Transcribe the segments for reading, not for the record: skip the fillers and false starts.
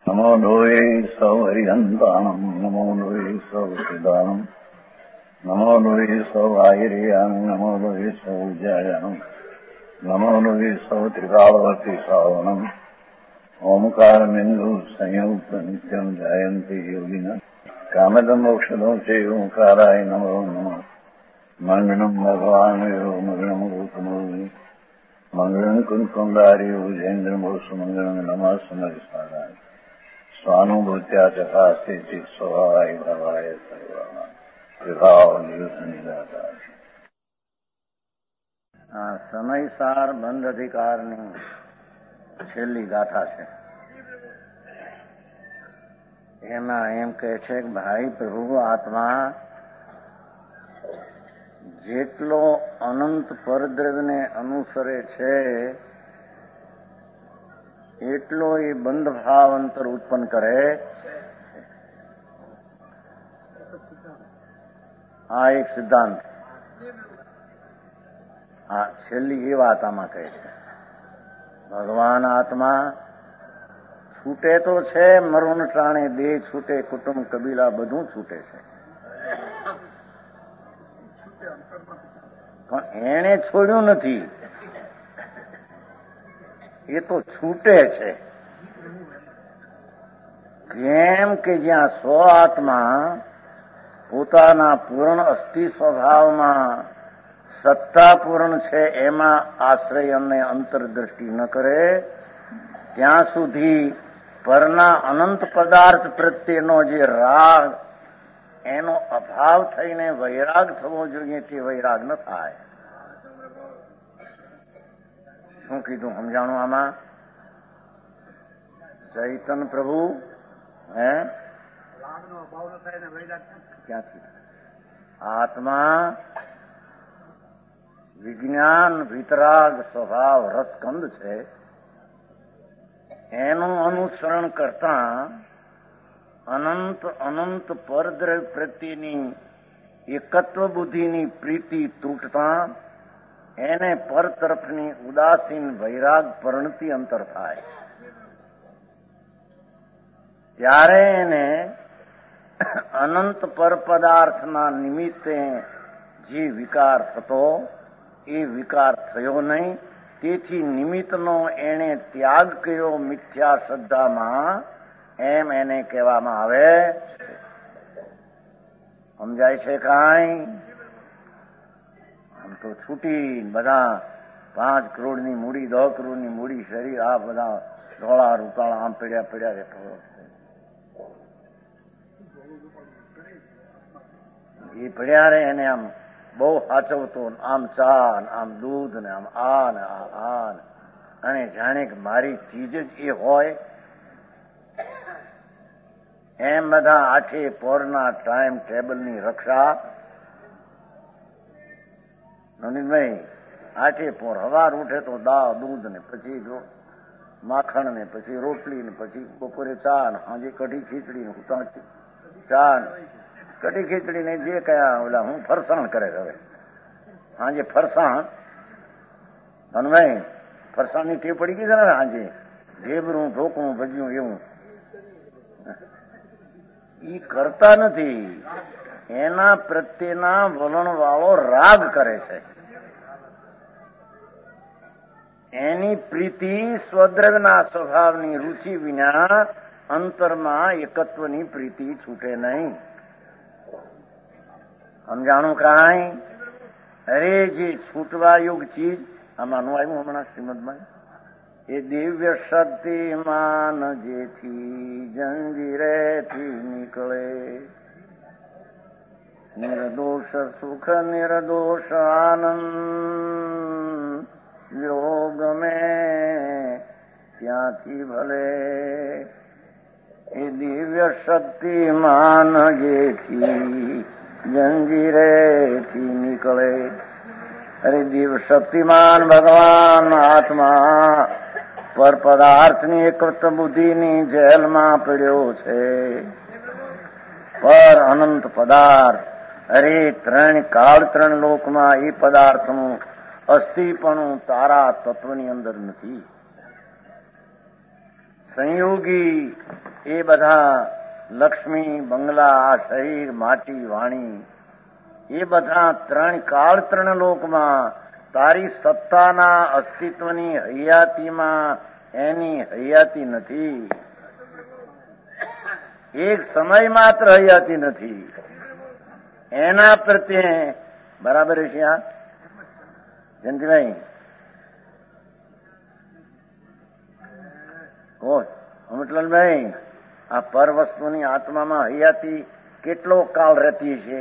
નમો લોહે સૌ હરિહંતાણમ નમો લોહે સૌ સિદાનમ નમો લોહે સૌ આયર્યાનમ નમો લોહે સૌ જયાનમ નમો લોહે સૌ ત્રિકાળવતી સાવનમ ઓમકારમિંદુ સંયુક્ત નિત્યમ જયંતી યોગિના કામદમ મોક્ષદો છે ઓંકારાય નમો નમઃ મંગળમ ભગવાન મંગળમ રૂપમોહિ મંગળમ કુંકુંડાર્યો જૈન્દ્રમોષ મંગળમ નમઃ સમરિસારાય સ્વાનુભૂત્યા ચકાસ્તે સ્વભાવાય ભવાય સર્વમાં વિભાવ નિયુક્ત નિરાકાર. આ સમયસાર બંધ અધિકારની છેલ્લી ગાથા છે. એમાં એમ કહે છે કે ભાઈ પ્રભુ આત્મા જેટલો અનંત પરદ્રવ્યને અનુસરે છે એટલો એ બંધ ભાવ અંતર ઉત્પન્ન કરે. આ એક સિદ્ધાંત. આ છેલ્લી એ વાત આમાં કહે છે. ભગવાન આત્મા છૂટે તો છે, મરણ ટાણે દેહ છૂટે, કુટુંબ કબીલા બધું છૂટે છે, પણ એણે છોડ્યું નથી. એ તો છૂટે છે. કેમ કે જ્યાં સ્વ આત્મા પોતાના પૂર્ણ અસ્થિ સ્વભાવમાં સત્તાપૂર્ણ છે એમાં આશ્રય અને અંતરદ્રષ્ટિ ન કરે ત્યાં સુધી પરના અનંત પદાર્થ પ્રત્યેનો જે રાગ એનો અભાવ થઈને વૈરાગ થવો જોઈએ તે વૈરાગ ન થાય. શું કીધું સમજાણું આમાં? ચૈતન પ્રભુ ક્યાંથી? આત્મા વિજ્ઞાન વિતરાગ સ્વભાવ રસકંદ છે. એનું અનુસરણ કરતા અનંત અનંત પરદ્રવ્ય પ્રત્યેની એકત્વ બુદ્ધિની પ્રીતિ તૂટતા એને પર તરફની ઉદાસીન વૈરાગ પરિણતિ અંતર થાય. ત્યારે એને અનંત પર પદાર્થના નિમિત્તે જે વિકાર થતો એ વિકાર થયો નહીં. તેથી નિમિત્તનો એને ત્યાગ કર્યો મિથ્યા શ્રદ્ધામાં, એમ એને કહેવામાં આવે. સમજાય છે કાંઈ? આમ તો છૂટી બધા 5 કરોડની મૂડી 10 કરોડની મૂડી શરીર આ બધા ધોળા રૂપાળા આમ પડ્યા પડ્યા રહેતો. એ પડ્યા રે એને આમ બહુ સાચવતો, આમ ચા આમ દૂધ ને આમ આ ને આ અને જાણે કે મારી ચીજ જ એ હોય એમ બધા આઠે પોરના ટાઈમ ટેબલની રક્ષા. નવીનભાઈ આઠે પોર હવાર ઉઠે તો દૂધ ને પછી માખણ ને પછી રોટલી ને પછી બપોરે ચા ને સાંજે કઢી ખીચડી ને ચા કઢી ખીચડી ને જે કયા ઓલા હું ફરસાણ કરે હવે સાંજે ફરસાણ. ધનભાઈ ફરસાણ ની ટેવ પડી ગઈ છે ને સાંજે ઢેબરું ઢોકળું ભજ્યું એવું ઈ કરતા નથી. એના પ્રત્યેના વલણ વાળો રાગ કરે છે. એની પ્રીતિ સ્વદ્રવ્યના સ્વભાવની રુચિ વિના અંતરમાં એકત્વની પ્રીતિ છૂટે નહીં. સમજાણું કાંઈ? અરે જે છૂટવા યોગ ચીજ આમાંનું આવ્યું હમણાં શ્રીમદમાં, એ દિવ્ય શક્તિમાન જેથી જંજીરેથી નીકળે, નિર્દોષ સુખ નિર્દોષ આનંદ યોગ મેં ત્યાંથી ભલે. એ દિવ્ય શક્તિમાન જેથી જંજીરેથી નીકળે. અરે દિવ્ય શક્તિમાન ભગવાન આત્મા પર પદાર્થની એકત્વ બુદ્ધિની જેલમાં પડ્યો છે. પર અનંત પદાર્થ, અરે 3 કાળ 3 લોકમાં એ પદાર્થનું અસ્થિપણું તારા તત્વની અંદર નથી. સંયોગી એ બધા લક્ષ્મી, બંગલા, આ શરીર, માટી, વાણી એ બધા ત્રણ કાળ ત્રણ લોકમાં તારી સત્તાના અસ્તિત્વની હયાતીમાં એની હયાતી નથી. એક સમય માત્ર હયાતી નથી. એના પ્રત્યે બરાબર છે. આ જયંતિભાઈ અમૃતલાલભાઈ, આ પર વસ્તુની આત્મામાં હયાતી કેટલો કાળ રહેતી છે?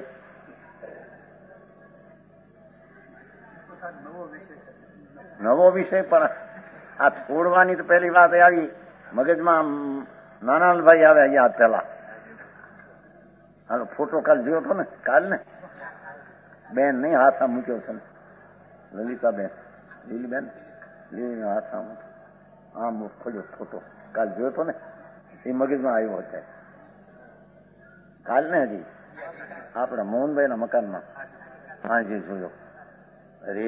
નવો વિષય, પણ આ છોડવાની તો પહેલી વાત આવી મગજમાં. નાનાભાઈ આવે યાદ પેલા. હાલો ફોટો કાલ જોયો હતો ને? કાલ ને બેન નહીં, હાથ આમ મૂક્યો છે લલિતાબેન, લીલીબેન, લીલી હાથ આમ ખોલ્યો ફોટો. કાલ જોયો હતો ને? એ મગજમાં આવ્યો હતો કાલ ને. હજી આપણા મોહનભાઈ ના મકાનમાં હાજી જોયો. અરે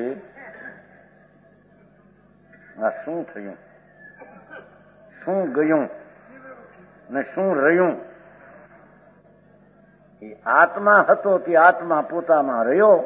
આ શું થયું, શું ગયું ને શું રહ્યું? એ આત્મા હતો તે આત્મા પોતામાં રહ્યો.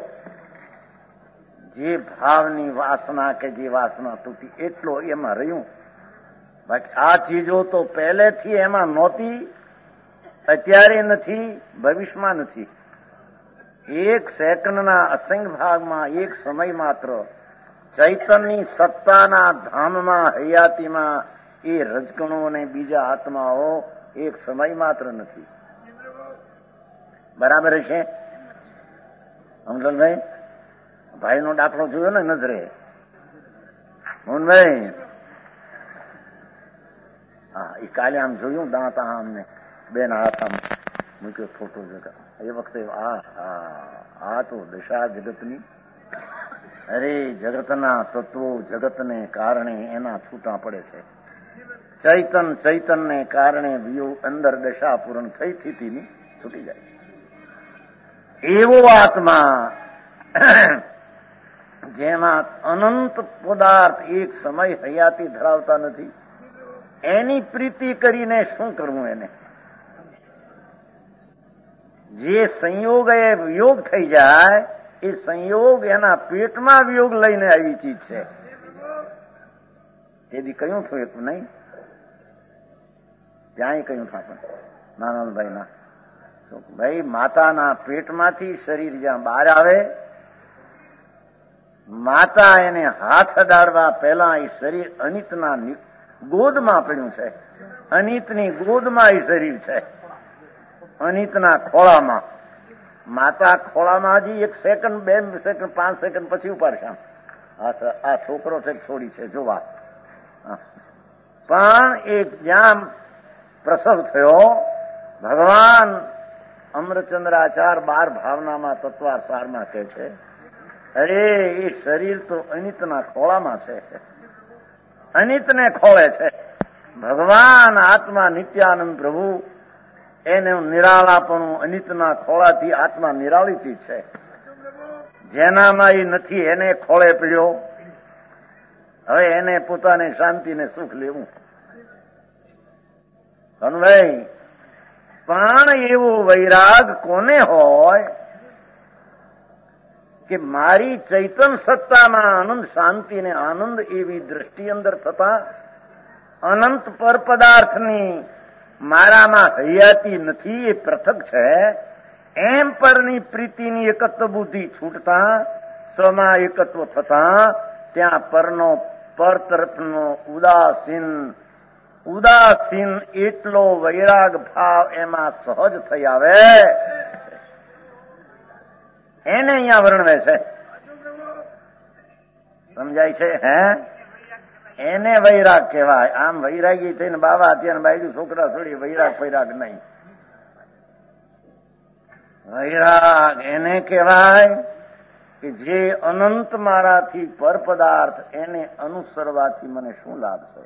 જે ભાવની વાસના કે જે વાસના તૂટી એટલો એમાં રહ્યું. બાકી આ ચીજો તો પહેલેથી એમાં નહોતી, અત્યારે નથી, ભવિષ્યમાં નથી. એક સેકન્ડના અસંખ્ય ભાગમાં એક સમય માત્ર ચૈતનની સત્તાના ધામમાં હયાતીમાં એ રજકણો અને બીજા આત્માઓ એક સમય માત્ર નથી. બરાબર છે અમલભાઈ? ભાઈનો દાખલો જોયો ને નજરે? મોહનભાઈ હા, એ કાલે આમ જોયું, દાંત આમને બેન હાથ આમ મૂક્યો ફોટો જોતા. એ વખતે આ તો દશા જગતની. અરે જગતના તત્વો જગતને કારણે એના છૂટા પડે છે. ચૈતનને કારણે વિયોગ અંદર દશા પૂર્ણ થઈ સ્થિતિની છૂટી જાય છે. એવો આત્મા જેમાં અનંત પદાર્થ એક સમય હયાતી ધરાવતા નથી, એની પ્રીતિ કરીને શું કરવું? એને જે સંયોગ એ વિયોગ થઈ જાય, એ સંયોગ એના પેટમાં વિયોગ લઈને આવી ચીજ છે. એથી કયું થયું હતું નહીં? ત્યાંય કયું થાપણ નાનાભાઈ ના ભાઈ, માતાના પેટમાંથી શરીર જ્યાં બહાર આવે, માતા એને હાથ અડાડવા પહેલા એ શરીર અનિતના ગોદમાં પડ્યું છે. અનિતની ગોદમાં એ શરીર છે, અનિતના ખોળામાં. માતા ખોળામાં હજી 1 સેકન્ડ, 2 સેકન્ડ, 5 સેકન્ડ પછી ઉપાડશે. આ છોકરો છે છોડી છે જોવા. પણ એક જ્યાં પ્રસવ થયો, ભગવાન અમરચંદ્રાચાર 12 ભાવનામાં તત્વાર સારમાં કહે છે, અરે એ શરીર તો અનિતના ખોળામાં છે, અનિતને ખોળે છે. ભગવાન આત્મા નિત્યાનંદ પ્રભુ એનું નિરાળાપણું અનિતના ખોળાથી આત્મા નિરાળી ચીજ છે. જેનામાં એ નથી એને ખોળે પીડ્યો. હવે એને પોતાને શાંતિ ને સુખ લેવું. ભાઈ પણ એવો વૈરાગ કોને હોય કે મારી ચૈતન સત્તામાં આનંદ, શાંતિ ને આનંદ એવી દ્રષ્ટિ અંદર થતા અનંત પર પદાર્થની મારામાં હયાતી નથી, એ પૃથક છે, એમ પરની પ્રીતિની એકત્વ બુદ્ધિ છૂટતા સ્વમાં એકત્વ થતા ત્યાં પરનો પર તરફનો ઉદાસીન એટલો વૈરાગ ભાવ એમાં સહજ થઈ આવે, એને અહીંયા વર્ણવે છે. સમજાય છે? એને વૈરાગ કહેવાય. આમ વૈરાગી થઈને બાવા અત્યારે બાયડું છોકરા છોડી વૈરાગ નહીં. વૈરાગ એને કહેવાય કે જે અનંત મારાથી પર પદાર્થ એને અનુસરવાથી મને શું લાભ છે?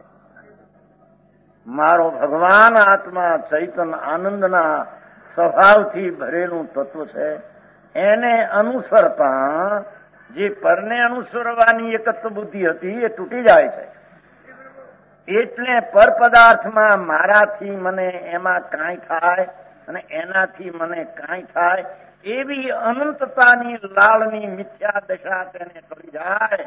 મારો ભગવાન આત્મા ચૈતન આનંદના સ્વભાવથી ભરેલું તત્વ છે, એને અનુસરતા જે પરને અનુસરવાની એકત્વ બુદ્ધિ હતી એ તૂટી જાય છે. એટલે પર પદાર્થમાં મારાથી મને એમાં કાંઈ થાય અને એનાથી મને કાંઈ થાય એવી અનંતતાની લાળની મિથ્યા દશા તેને કરી જાય.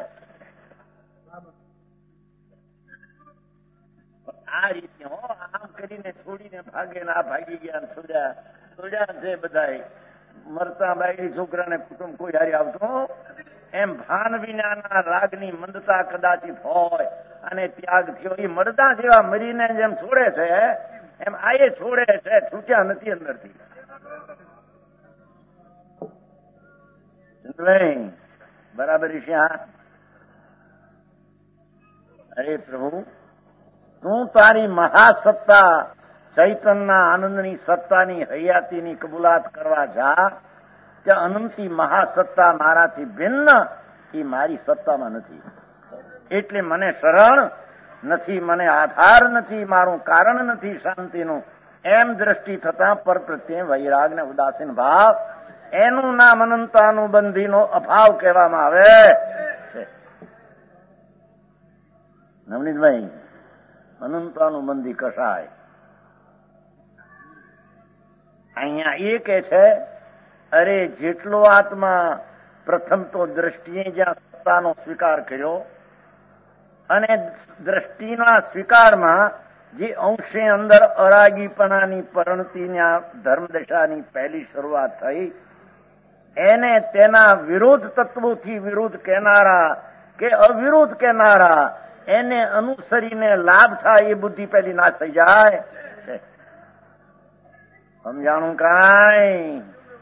આ રીતે આમ કરીને છોડીને ભાગે ના ભાગી ગયા છોડ્યા છે બધા મરતા બાયડી છોકરાને કુટુંબ કોઈ હારી આવતો એમ ભાન વિનાના રાગની મંદતા કદાચિત હોય અને ત્યાગ થયો. એ મરદા જેવા મરીને જેમ છોડે છે એમ આ છોડે છે, છૂટ્યા નથી અંદરથી. બરાબર છે. અરે પ્રભુ, તું તારી મહાસત્તા ચૈતનના આનંદની સત્તાની હયાતીની કબૂલાત કરવા જા કે અનંતી મહાસત્તા મારાથી ભિન્ન એ મારી સત્તામાં નથી. એટલે મને શરણ નથી, મને આધાર નથી, મારું કારણ નથી શાંતિનું. એમ દ્રષ્ટિ થતા પર પ્રત્યે વૈરાગ ને ઉદાસીન ભાવ, એનું નામ અનંતાનુબંધીનો અભાવ કહેવામાં આવે છે. નવનીતભાઈ, અનંતાનુબંધી કશાય અહીંયા એ કે છે, અરે જેટલો આત્મા પ્રથમ તો દ્રષ્ટિએ જ્યાં સત્તાનો સ્વીકાર કર્યો અને દ્રષ્ટિના સ્વીકારમાં જે અંશે અંદર અરાગીપણાની પરિણતિના ધર્મદશાની પહેલી શરૂઆત થઈ, એને તેના વિરોધ તત્વોથી વિરોધ કહેનારા કે અવિરોધ કહેનારા એને અનુસરીને લાભ થાય એ બુદ્ધિ પહેલી નાશ થઈ જાય છે. સમજાણું કાંઈ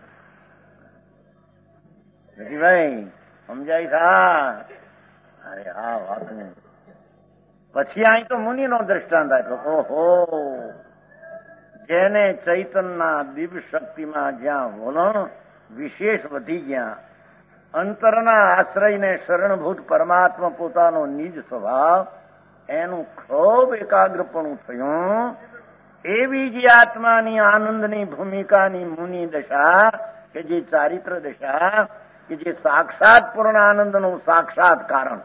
ભાઈ? સમજાય સા? અરે હા વાત નહીં. પછી અહીં તો મુનિનો દ્રષ્ટાંત આપ્યો. ઓહો, જેને ચૈતનના દિવ્ય શક્તિમાં જ્યાં વલણ વિશેષ વધી ગયા, અંતરના આશ્રયને શરણભૂત પરમાત્મા પોતાનો નિજ સ્વભાવ એનું ખૂબ એકાગ્રપણું થયું, એવી જે આત્માની આનંદની ભૂમિકાની મુનિ દશા કે જે ચારિત્ર દશા કે જે સાક્ષાત પૂર્ણ આનંદનું સાક્ષાત કારણ,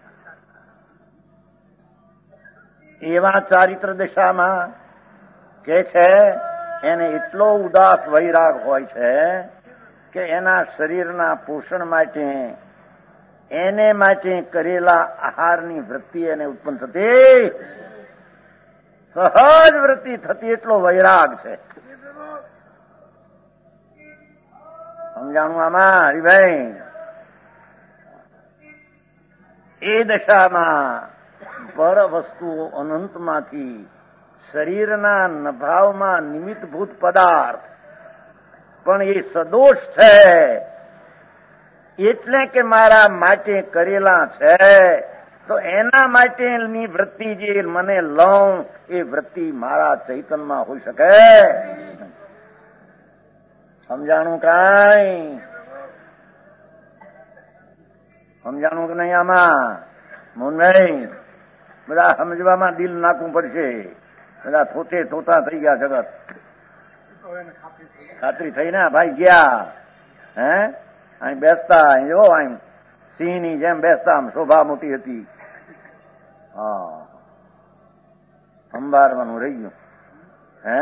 એવા ચારિત્ર દશામાં કે છે એને એટલો ઉદાસ વૈરાગ હોય છે કે એના શરીરના પોષણ માટે એને માટે કરેલા આહારની વૃત્તિ એને ઉત્પન્ન થતી, સહજ વૃત્તિ થતી, એટલો વૈરાગ છે. સમજાણું આમાં હરિભાઈ? એ દશામાં પર વસ્તુઓ અનંતમાંથી શરીરના નભાવમાં નિમિત્તભૂત પદાર્થ પણ એ સદોષ છે, એટલે કે મારા માટે કરેલા છે, તો એના માટેની વૃત્તિ જે મને લઉં એ વૃત્તિ મારા ચૈતનમાં હોઈ શકે? સમજાણું કાંઈ? સમજાણું કે નહીં આમાં? મોહનભાઈ, બધા સમજવામાં દિલ નાખવું પડશે. બધા થોતે થોતા થઈ ગયા જગત. ખાતરી થઈ ને ભાઈ ગયા હે? અહીં બેસતા અહીં જો અહીં સિંહની જેમ બેસતા, આમ શોભા મોટી હતી. હા, અંબારવાનું રહી ગયું હે?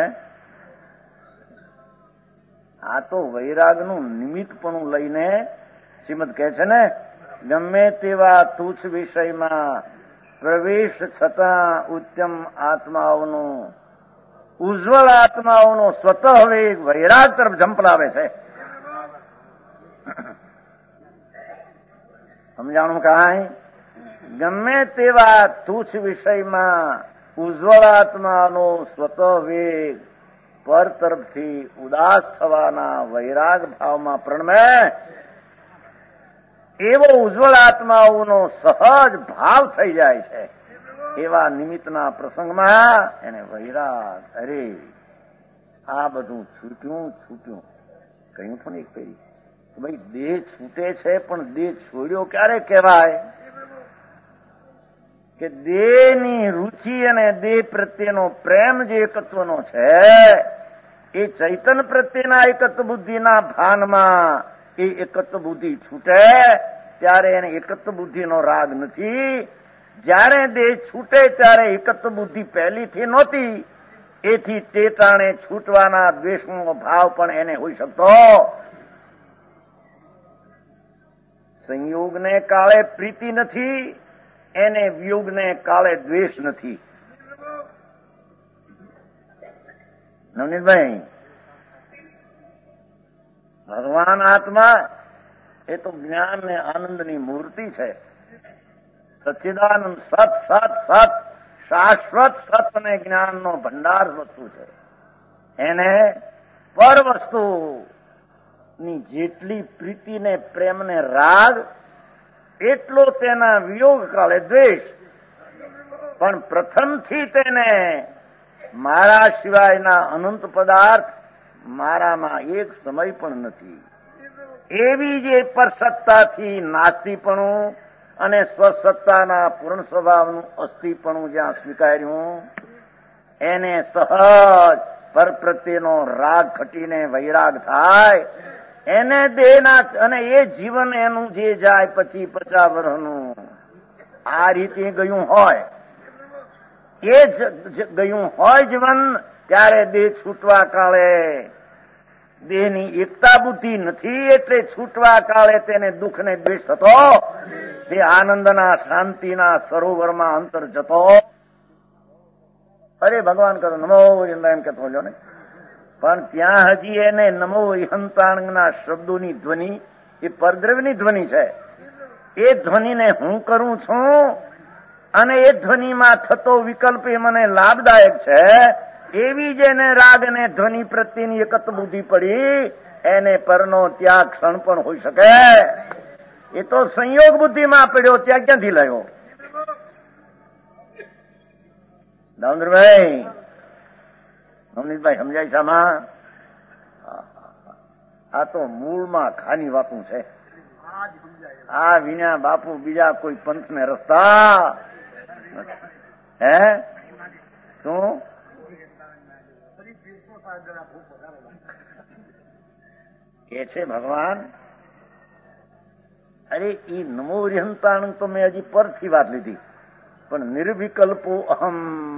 આ તો વૈરાગનું નિમિત્તપણું લઈને શ્રીમદ કહે છે ને, ગમે તેવા તુચ્છ વિષયમાં પ્રવેશ છતાં ઉત્તમ આત્માઓનો, ઉજ્જવળ આત્માઓનો સ્વતઃ વેગ વૈરાગ તરફ ઝંપલાવે છે. સમજાણું કાંઈ? ગમે તેવા તુચ્છ વિષયમાં ઉજ્જવળ આત્માનો સ્વતઃ વેગ પર તરફથી ઉદાસ થવાના વૈરાગ ભાવમાં પ્રણમે, એવો ઉજ્જવળ આત્માઓનો સહજ ભાવ થઈ જાય છે. એવા નિમિત્તના પ્રસંગમાં એને વૈરાગ, અરે આ બધું છૂટ્યું કહ્યું તો નહીં કહી ભાઈ, દેહ છૂટે છે પણ દેહ છોડ્યો ક્યારે કહેવાય? કે દેહની રુચિ અને દેહ પ્રત્યેનો પ્રેમ જે એકત્વનો છે, એ ચૈતન પ્રત્યેના એકત્વ બુદ્ધિના ભાનમાં એ એકત્વ બુદ્ધિ છૂટે ત્યારે એને એકત્વ બુદ્ધિનો રાગ નથી, જ્યારે દેહ છૂટે ત્યારે એકત્વ બુદ્ધિ પહેલીથી નહોતી, એથી ટેટાણે છૂટવાના દ્વેષનો ભાવ પણ એને હોઈ શકતો. સંયોગને કાળે પ્રીતિ નથી, એને વિયોગને કાળે દ્વેષ નથી. નવનીતભાઈ, ભગવાન આત્મા એ તો જ્ઞાન ને આનંદની મૂર્તિ છે. સચ્ચિદાનંદ સત સત સત શાશ્વત સત અને જ્ઞાનનો ભંડાર વસ્તુ છે. એને પર વસ્તુની જેટલી પ્રીતિ ને પ્રેમ ને રાગ, એટલો તેના વિયોગ કાળે દ્વેષ. પણ પ્રથમથી તેને મારા સિવાયના અનંત પદાર્થ મારામાં એક સમય પણ નથી, એવી જે પરસત્તાથી નાસ્તિપણું અને સ્વસત્તાના પૂર્ણ સ્વભાવનું અસ્થિપણું જ્યાં સ્વીકાર્યું, એને સહજ પર પ્રત્યેનો રાગ ઘટીને વૈરાગ થાય, એને દેહના અને એ જીવન એનું જે જાય 50-50 વર્ષનું આ રીતે ગયું હોય, એ જ ગયું હોય જીવન, ત્યારે દેહ છૂટવા કાળે દેહની એકતા બુદ્ધિ નથી, એટલે છૂટવા કાળે તેને દુઃખ ને દ્વેષ થતો, તે આનંદના શાંતિના સરોવરમાં અંતર જતો. અરે ભગવાન કરો નમો એમ કેતો બોલ્યો ને, પણ ત્યાં હજી એને નમો હંતાણના શબ્દોની ધ્વનિ એ પરદ્રવ્યની ધ્વનિ છે. એ ધ્વનિને હું કરું છું અને એ ધ્વનિમાં થતો વિકલ્પ એ મને લાભદાયક છે, એવી જેને રાગ અને ધ્વનિ પ્રત્યેની એકત બુદ્ધિ પડી, એને પરનો ત્યાગ ક્ષણ પણ હોઈ શકે. એ તો સંયોગ બુદ્ધિમાં પડ્યો, ત્યાં ક્યાંથી લાવ્યો? દામોદરભાઈ, નવનીતભાઈ સમજાય છે આમાં? આ તો મૂળમાં ખાની વાતું છે. આ વિના બાપુ બીજા કોઈ પંથને રસ્તા હે શું? કે છે ભગવાન, અરે ઈ નમો હંતાણ તો મેં હજી પરથી વાત લીધી, પણ નિર્વિકલ્પો અહમ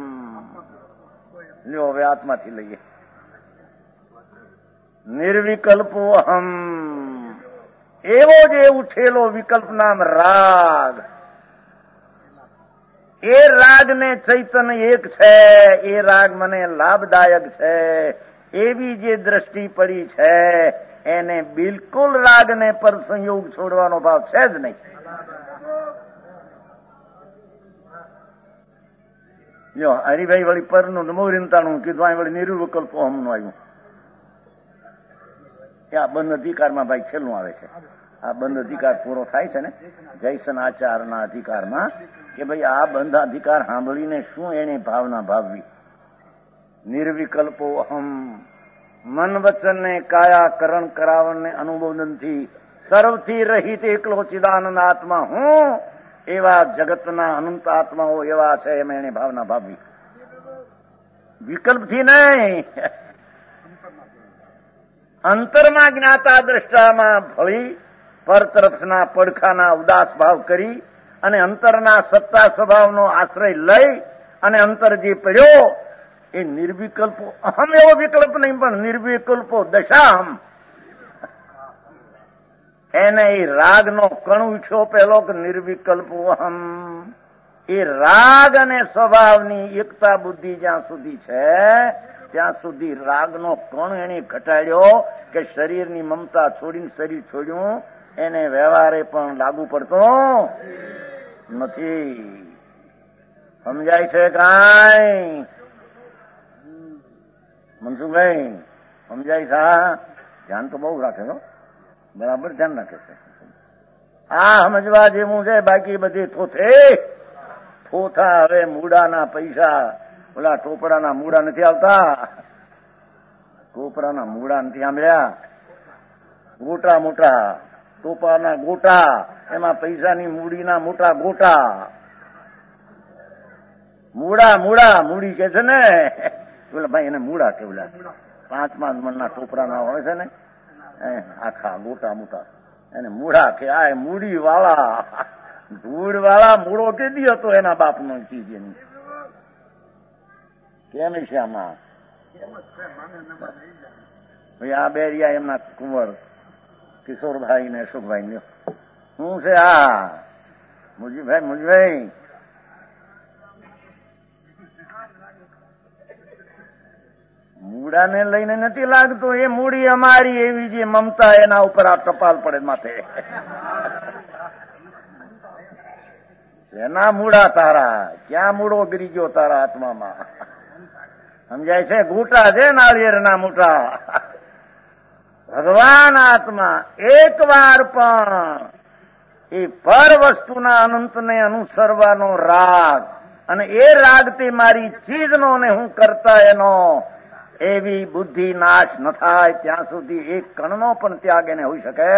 લ્યો હવે આત્માથી લઈએ. નિર્વિકલ્પો અહમ, એવો જે ઉઠેલો વિકલ્પ નામ રાગ, એ રાગ ને ચૈતન્ય એક છે, એ રાગ મને લાભદાયક છે, એવી જે દ્રષ્ટિ પડી છે, એને બિલકુલ રાગને પર સંયોગ છોડવાનો ભાવ છે જ નહીં. જો હરિભાઈ વળી પરનું નમો રીમતાણું કીધું, અહીં વળી નિર્વિકલ્પ અહમનું આવ્યું. આ બંધ અધિકારમાં ભાઈ છેલ્લું આવે છે. આ બંધ અધિકાર પૂરો થાય છે ને જયસન આચારના અધિકારમાં, કે ભાઈ આ બંધ અધિકાર સાંભળીને શું એને ભાવના ભાવવી. નિર્વિકલ્પો અહમ, મન વચન ને કાયા કરણ કરાવણને અનુબોધનથી સર્વથી રહિત એકલો ચિદાનંદ આત્મા હું, એવા જગતના અનંત આત્માઓ એવા છે, એમ એને ભાવના ભાવવી. વિકલ્પથી નહીં, અંતરમાં જ્ઞાતા દ્રષ્ટામાં ભળી પર તરફના પડખાના ઉદાસ ભાવ કરી અને અંતરના સત્તા સ્વભાવનો આશ્રય લઈ અને અંતર જે પડ્યો એ નિર્વિકલ્પો અહમ, એવો વિકલ્પ નહીં પણ નિર્વિકલ્પો દશાહમ. એને એ રાગનો કણ ઉઠ્યો પેલો કે નિર્વિકલ્પો અહમ. એ રાગ અને સ્વભાવની એકતા બુદ્ધિ જ્યાં સુધી છે ત્યાં સુધી રાગનો કણ એને ઘટાડ્યો કે શરીરની મમતા છોડીને શરીર છોડ્યું, એને વ્યવહારે પણ લાગુ પડતો નથી. સમજાય છે કાંઈ મનસુખભાઈ? સમજાય છે? ધ્યાન તો બહુ રાખે છો, બરાબર ધ્યાન રાખે છે. આ સમજવા જેવું છે, બાકી બધી થોથા. હવે મૂડાના પૈસા, ઓલા ટોપરાના મૂડા નથી આવતા, ટોપરાના મૂડા નથી સાંભળ્યા? ગોટા મોટા ટોપાના ગોટા, એમાં પૈસાની મૂડીના મોટા ગોટા. મૂડી કે છે ને, પેલા ભાઈ એને મૂડા કેવલા 5 મણના ટોપરાના હોય છે ને, આખા ગોટા મોટા, એને મૂડા કે. આ મૂડી વાળા ધૂળ વાળા મૂળો કેદી હતો એના બાપનો ચીજ એની કેમ છે આમાં ભાઈ આ બેરિયા એમના કુંવર કિશોરભાઈ ને અશોકભાઈ ને શું છે આ મુજીભાઈ મૂળાને લઈને નથી લાગતું એ મૂડી અમારી એવી જે મમતા એના ઉપર આ ટપાલ પડે માથે એના મૂળા તારા ક્યાં મૂળો ગીરી ગયો તારા આત્મામાં સમજાય છે ઘૂંટા છે નાળિયેરના મૂઠા ભગવાન આત્મા એક વાર પણ એ પર વસ્તુના અનંતને અનુસરવાનો રાગ અને એ રાગથી મારી ચીજનો ને હું કરતા એનો એવી બુદ્ધિ નાશ ન થાય ત્યાં સુધી એક કણનો પણ ત્યાગ એને હોઈ શકે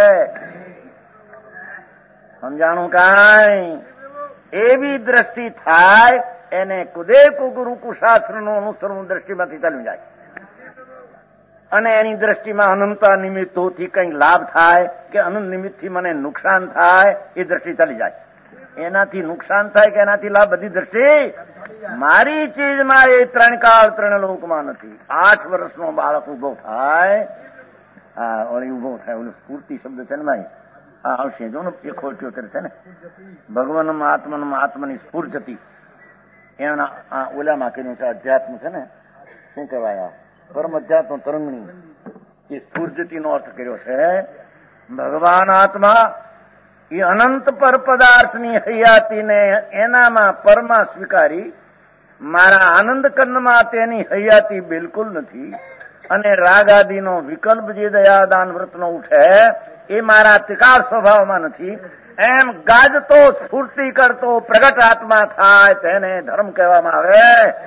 સમજાણું કાંઈ એવી દ્રષ્ટિ થાય એને કુદે કુગુરુ કુશાસ્ત્રનું અનુસરવું દ્રષ્ટિમાંથી ચાલ્યું જાય અને એની દ્રષ્ટિમાં અનંતા નિમિત્તોથી કંઈક લાભ થાય કે અનંત નિમિત્તથી મને નુકસાન થાય એ દ્રષ્ટિ ચાલી જાય એનાથી નુકસાન થાય કે એનાથી લાભ બધી દ્રષ્ટિ મારી ચીજમાં એ ત્રણ કાળ ત્રણ લોકમાં નથી 8 વર્ષનો બાળક ઉભો થાય ઉભો થાય ઓલું સ્ફૂર્તિ શબ્દ છે ને ભાઈ આ આવશે જો ને 78 છે ને ભગવાનમાં આત્માની સ્ફૂર્તિ એના ઓલામાં કર્યું છે અધ્યાત્મ છે ને શું કહેવાય પરમ અધ્યાત્મ તરંગણી એ સ્ફૂર્તિનો અર્થ કર્યો છે ભગવાન આત્મા એ અનંત પર પદાર્થની હયાતીને એનામાં પરમાં સ્વીકારી મારા આનંદ કંદમાં તેની હયાતી બિલકુલ નથી અને રાગાદીનો વિકલ્પ જે દયાદાન વ્રતનો ઉઠે એ મારા ત્રિકાળ સ્વભાવમાં નથી એમ ગાજતો સ્ફૂર્તિ કરતો પ્રગટ આત્મા થાય તેને ધર્મ કહેવામાં આવે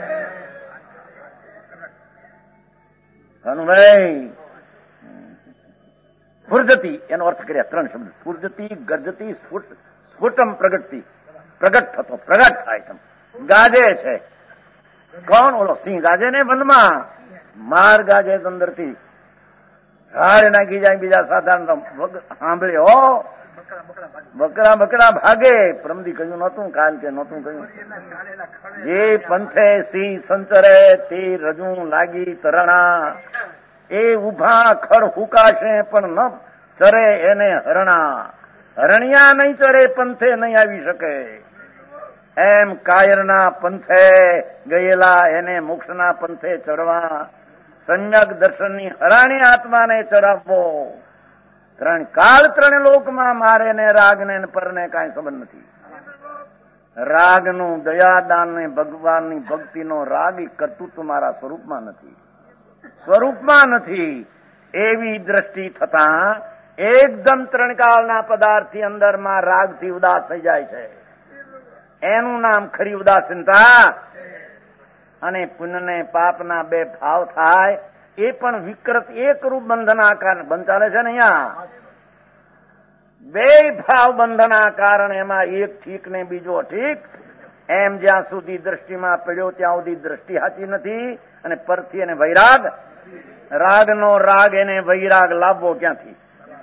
હનુભાઈ સ્ફુર્જતી એનો અર્થ કર્યા 3 શબ્દ સ્ફુર્જતી ગર્જતી સ્ફુટમ પ્રગટતી પ્રગટ થતો પ્રગટ થાય છે ગાજે છે કોણ ઓલો સિંહ ગાજે ને વનમાં માર ગાજે અંદરથી હાડ નાખી જાય બીજા સાધારણ સાંભળે હો બકરા ભાગે પ્રમદી કહ્યું નહોતું કાલ કે નહોતું કહ્યું જે પંથે સિંહ સંચરે તે રજુ લાગી તરણા એ ઉભા ખડ હુકાશે પણ ન ચરે એને હરણા હરણિયા નહીં ચરે પંથે નહીં આવી શકે એમ કાયરના પંથે ગયેલા એને મોક્ષના પંથે ચડવા સમ્યક દર્શનની હરાણી આત્માને ચડાવવો 3 કાળ 3 લોકમાં મારે ને રાગને પરને કાંઈ સંબંધ નથી રાગનું દયાદાન ને ભગવાનની ભક્તિનો રાગ એ કર્તૃત્વ મારા સ્વરૂપમાં નથી એવી દ્રષ્ટિ થતા એકદમ 3 કાળના પદાર્થથી અંદરમાં રાગથી ઉદાસ થઈ જાય છે એનું નામ ખરી ઉદાસીનતા અને પુણ્યને પાપના 2 ભાવ થાય એ પણ વિકૃત એકરૂપ બંધના કારણે બંધ ચાલે છે ને અહીંયા 2 ભાવ બંધના કારણે એમાં એક ઠીક ને બીજો ઠીક એમ જ્યાં સુધી દ્રષ્ટિમાં પડ્યો ત્યાં સુધી દ્રષ્ટિ સાચી નથી અને પરથી એને વૈરાગ રાગનો રાગ એને વૈરાગ લાવવો ક્યાંથી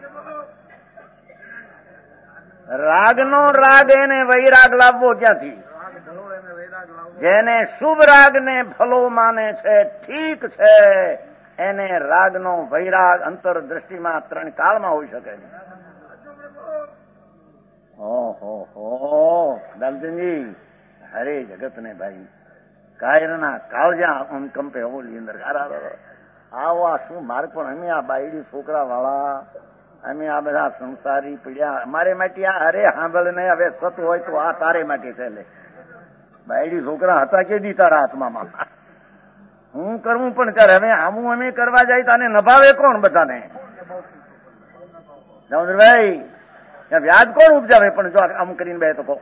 રાગનો રાગ એને વૈરાગ લાવવો ક્યાંથી જેને શુભ રાગને ભલો માને છે ઠીક છે એને રાગનો વૈરાગ અંતર દ્રષ્ટિમાં 3 કાળમાં હોઈ શકે નહીં દાલચંદજી હરે જગત ને ભાઈ કાયરના કાળજા કંપે હોલી અંદર આવો આ શું માર્ગ પણ અમે આ બાયડી છોકરા વાળા અમે આ બધા સંસારી પીડ્યા અમારે માટે આ હરે સાંભળ ને હવે સત હોય તો આ તારે માટે છે બાયડી છોકરા હતા કે દી તારા હાથમાં હું કરવું પણ ત્યારે હવે આમું અમે કરવા જાય તો આને નભાવે કોણ બધાને ભાઈ વ્યાજ કોણ ઉપજાવે પણ જો આમ કરીને બે તો કહો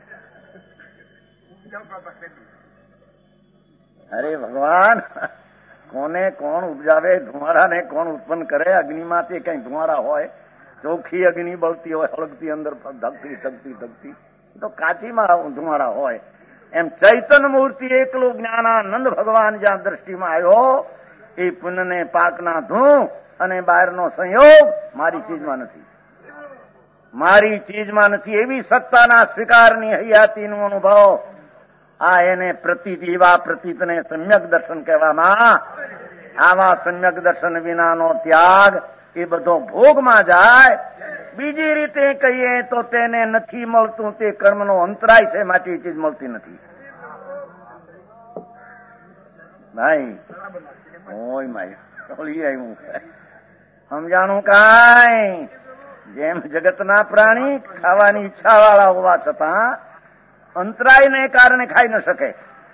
અરે ભગવાન કોને કોણ ઉપજાવે ધુમાડાને કોણ ઉત્પન્ન કરે અગ્નિમાંથી કઈ ધુમાડા હોય ચોખ્ખી અગ્નિ બળતી હોય હળગતી અંદર ધગતી તો કાચીમાં ધુમાડા હોય એમ ચૈતન મૂર્તિ એકલો જ્ઞાનાનંદ ભગવાન જ્યાં દ્રષ્ટિમાં આવ્યો એ પુણ્યને પાકના ધૂ અને બહારનો સંયોગ મારી ચીજમાં નથી મારી ચીજમાં નથી એવી સત્તાના સ્વીકારની હૈયાતીનો અનુભવ. આ એને પ્રતીત, એવા પ્રતીતને સમ્યક દર્શન કહેવામાં. આવા સમ્યક દર્શન વિનાનો ત્યાગ એ બધો ભોગમાં જાય. બીજી રીતે કહીએ તો તેને નથી મળતું, તે કર્મનો અંતરાય છે, માટે એ ચીજ મળતી નથી. ભાઈ ઓય માય ઓલી આવ્યું સમજાણું કાંઈ? જેમ જગતના પ્રાણી ખાવાની ઈચ્છા વાળા હોવા છતાં અંતરાયને કારણે ખાઈ ન શકે.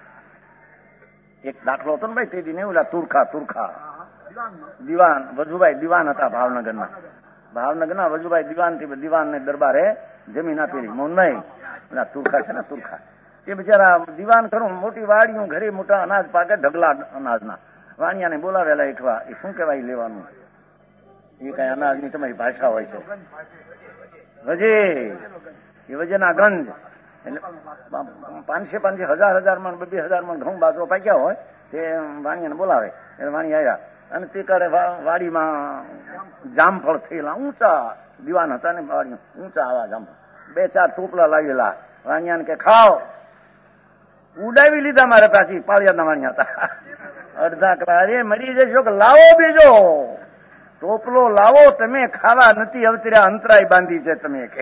એક દાખલો હતો ને ભાઈ તે દીને, ઓલા તુરખા દિવાન વજુભાઈ દિવાન હતા ભાવનગરના વજુભાઈ દિવાનને દરબારે જમીન આપેલી. મોહનભાઈ ઓલા તુરખા છે ને, તુરખા એ બિચારા દિવાન ખરું, મોટી વાડીઓ, ઘરે મોટા અનાજ પાકે, ઢગલા અનાજના. વાણિયાને બોલાવેલા એકવા, એ શું કહેવાય લેવાનું? એ કઈ અનાજની તમારી ભાષા હોય છે, વજે. એ વજેના ગંજ એટલે 500 1000 મણ 2000 મણ ઘઉં બાજરો પાક્યા હોય તે વાણિયાને બોલાવે. એટલે વાણી આવ્યા અને તે કાળે વાડીમાં જામફળ થયેલા ઊંચા, દિવાન હતા ને વાડી ઊંચા આવા જામફળ, 2-4 ટોપલા લાવેલા. વાણિયાને કે ખાઓ. ઉડાવી લીધા મારે પાછી, પાળિયાદના વાણિયા હતા. અડધા કલા અરે મરી જશો કે લાવો બીજો ટોપલો લાવો, તમે ખાવા નથી અવતર્યા, અંતરાય બાંધી છે તમે કે.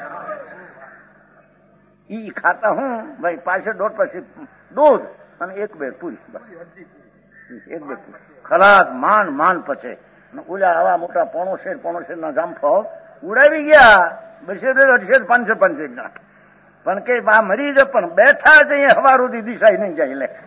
ઈ ખાતા હું ભાઈ, પાછળ 1.5 પછી દૂધ અને 1-2 પૂરી, બસ 1-2 પૂરી ખલાસ માંડ પછે. ઓલા આવા મોટા 1.5 ના જામફળ ઉડાવી ગયા. 200-250 જણા પણ કે આ મરી જ, પણ બેઠા જઈએ હવા સુધી દિશા નહીં જાય. લે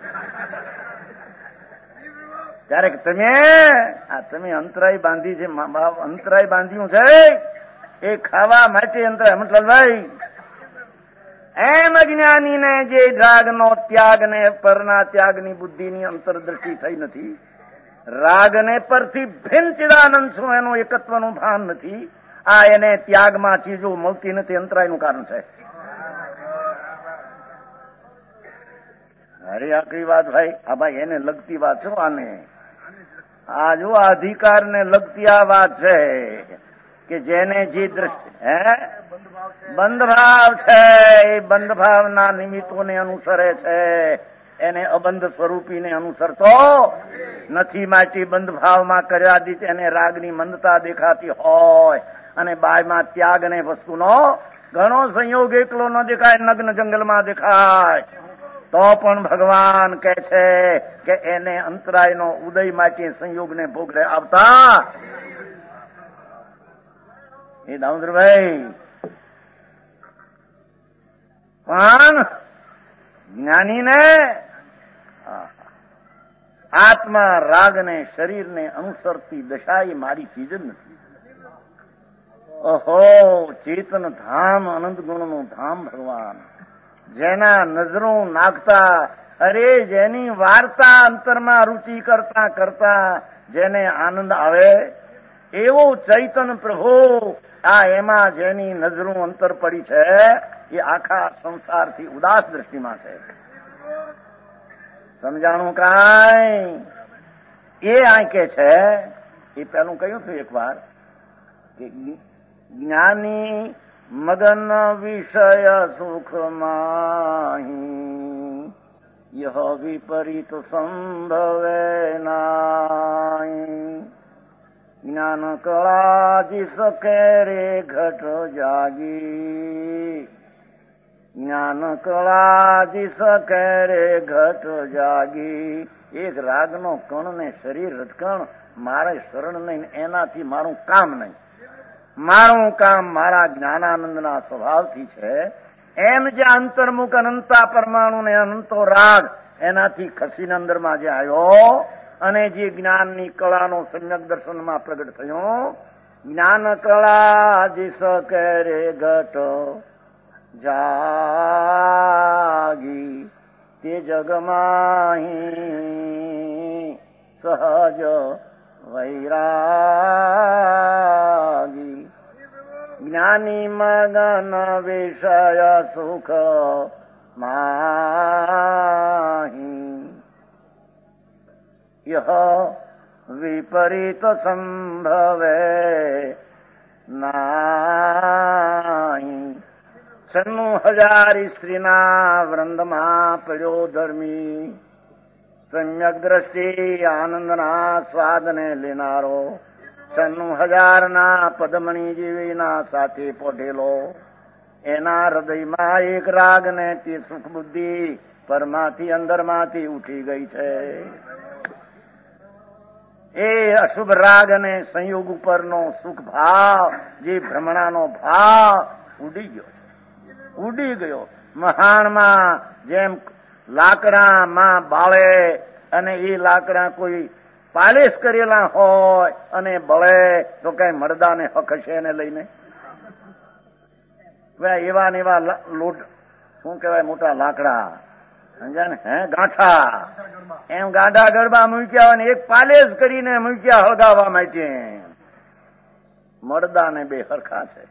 ત્યારે તમે અંતરાય બાંધી છે, અંતરાય બાંધ્યું છે એ ખાવા માટે અંતરાય. મતલબભાઈ એમ અજ્ઞાનીને જે રાગનો ત્યાગ ને પરના ત્યાગની બુદ્ધિની અંતરદ્રષ્ટિ થઈ નથી, રાગને પરથી ભિન્ન ચિદાનંદ છું એનું એકત્વનું ભાન નથી, આ એને ત્યાગમાં ચીજો મળતી નથી, અંતરાયનું કારણ છે. અરે આ કઈ વાત ભાઈ? આ ભાઈ એને લગતી વાત છો. આને આ જો અધિકારને લગતી આ વાત છે કે જેને જે દ્રષ્ટિ બંધભાવ છે, એ બંધભાવના નિમિત્તોને અનુસરે છે, એને અબંધ સ્વરૂપીને અનુસરતો નથી. માટે બંધભાવમાં કર્યા દીધ એને રાગની મંદતા દેખાતી હોય અને બાયમાં ત્યાગ ને વસ્તુનો ઘણો સંયોગ એકલો ન દેખાય, નગ્ન જંગલમાં દેખાય, તો પણ ભગવાન કહે છે કે એને અંતરાયનો ઉદય માટે સંયોગને ભોગવે આવતા. એ દામોદરભાઈ પણ જ્ઞાનીને આત્મા રાગને શરીરને અનુસરતી દશા એ મારી ચીજ જ નથી. ઓહો, ચેતન ધામ, અનંત ગુણનું ધામ ભગવાન, જેના નજરો નાખતા, અરે જેની વાર્તા અંતરમાં રુચિ કરતા કરતા જેને આનંદ આવે એવો ચૈતન પ્રભુ, આ એમાં જેની નજરો અંતર પડી છે એ આખા સંસારથી ઉદાસ દ્રષ્ટિમાં છે. સમજાણું કાંઈ? એ આંકે છે. એ પેલું કહ્યું હતું એક વાર કે જ્ઞાની મગન વિષય સુખમાહી, યહ વિપરીત સંભવે નાહી. જ્ઞાન કળા જીસ કેરે ઘટ જાગી, જ્ઞાન કળા જીસ કેરે ઘટ જાગી. એક રાગનો કણ ને શરીર રજકણ મારે શરણ નહીં, એનાથી મારું કામ નહીં. મારું કામ મારા જ્ઞાનાનંદના સ્વભાવથી છે. એમ જે અંતર્મુખ અનંતા પરમાણુ ને અનંતો રાગ એનાથી ખસીને અંદરમાં જે આવ્યો અને જે જ્ઞાનની કળાનો સમ્યક દર્શનમાં પ્રગટ થયો, જ્ઞાન કળા જીસ કરે ઘટ જાગી, તે જગમાહી સહજ વૈરાગી. જ્ઞાની મગન વિષય સુખ માહી, યહ વિપરીત સંભવે નાહી. 96,000 સ્ત્રીના વૃંદમાં પડ્યો ધર્મી, સમ્યક દ્રષ્ટિ આનંદના સ્વાદને લેનારો, 96,000 પદમણી જીવીના સાથે પોઢેલો, એના હૃદયમાં એક રાગને તે સુખ બુદ્ધિ પરમાંથી અંદરમાંથી ઉઠી ગઈ છે. એ અશુભ રાગ અને સંયોગ ઉપરનો સુખ ભાવ, જે ભ્રમણાનો ભાવ ઉડી ગયો છે, ઉડી ગયો. મહાણમાં જેમ લાકડામાં બાળે અને એ લાકડા કોઈ પાલિશ કરેલા હોય અને બળે તો કઈ મરદાને હક હશે એને લઈને? એવા ને એવા લોટ, શું કહેવાય, મોટા લાકડા, સમજ્યા ને, ગાંઠા, એમ ગાંઠા ગરબા મૂક્યા હોય ને એક પાલિશ કરીને મૂક્યા હળગાવવા માટે. મરદાને બે હરખા છે.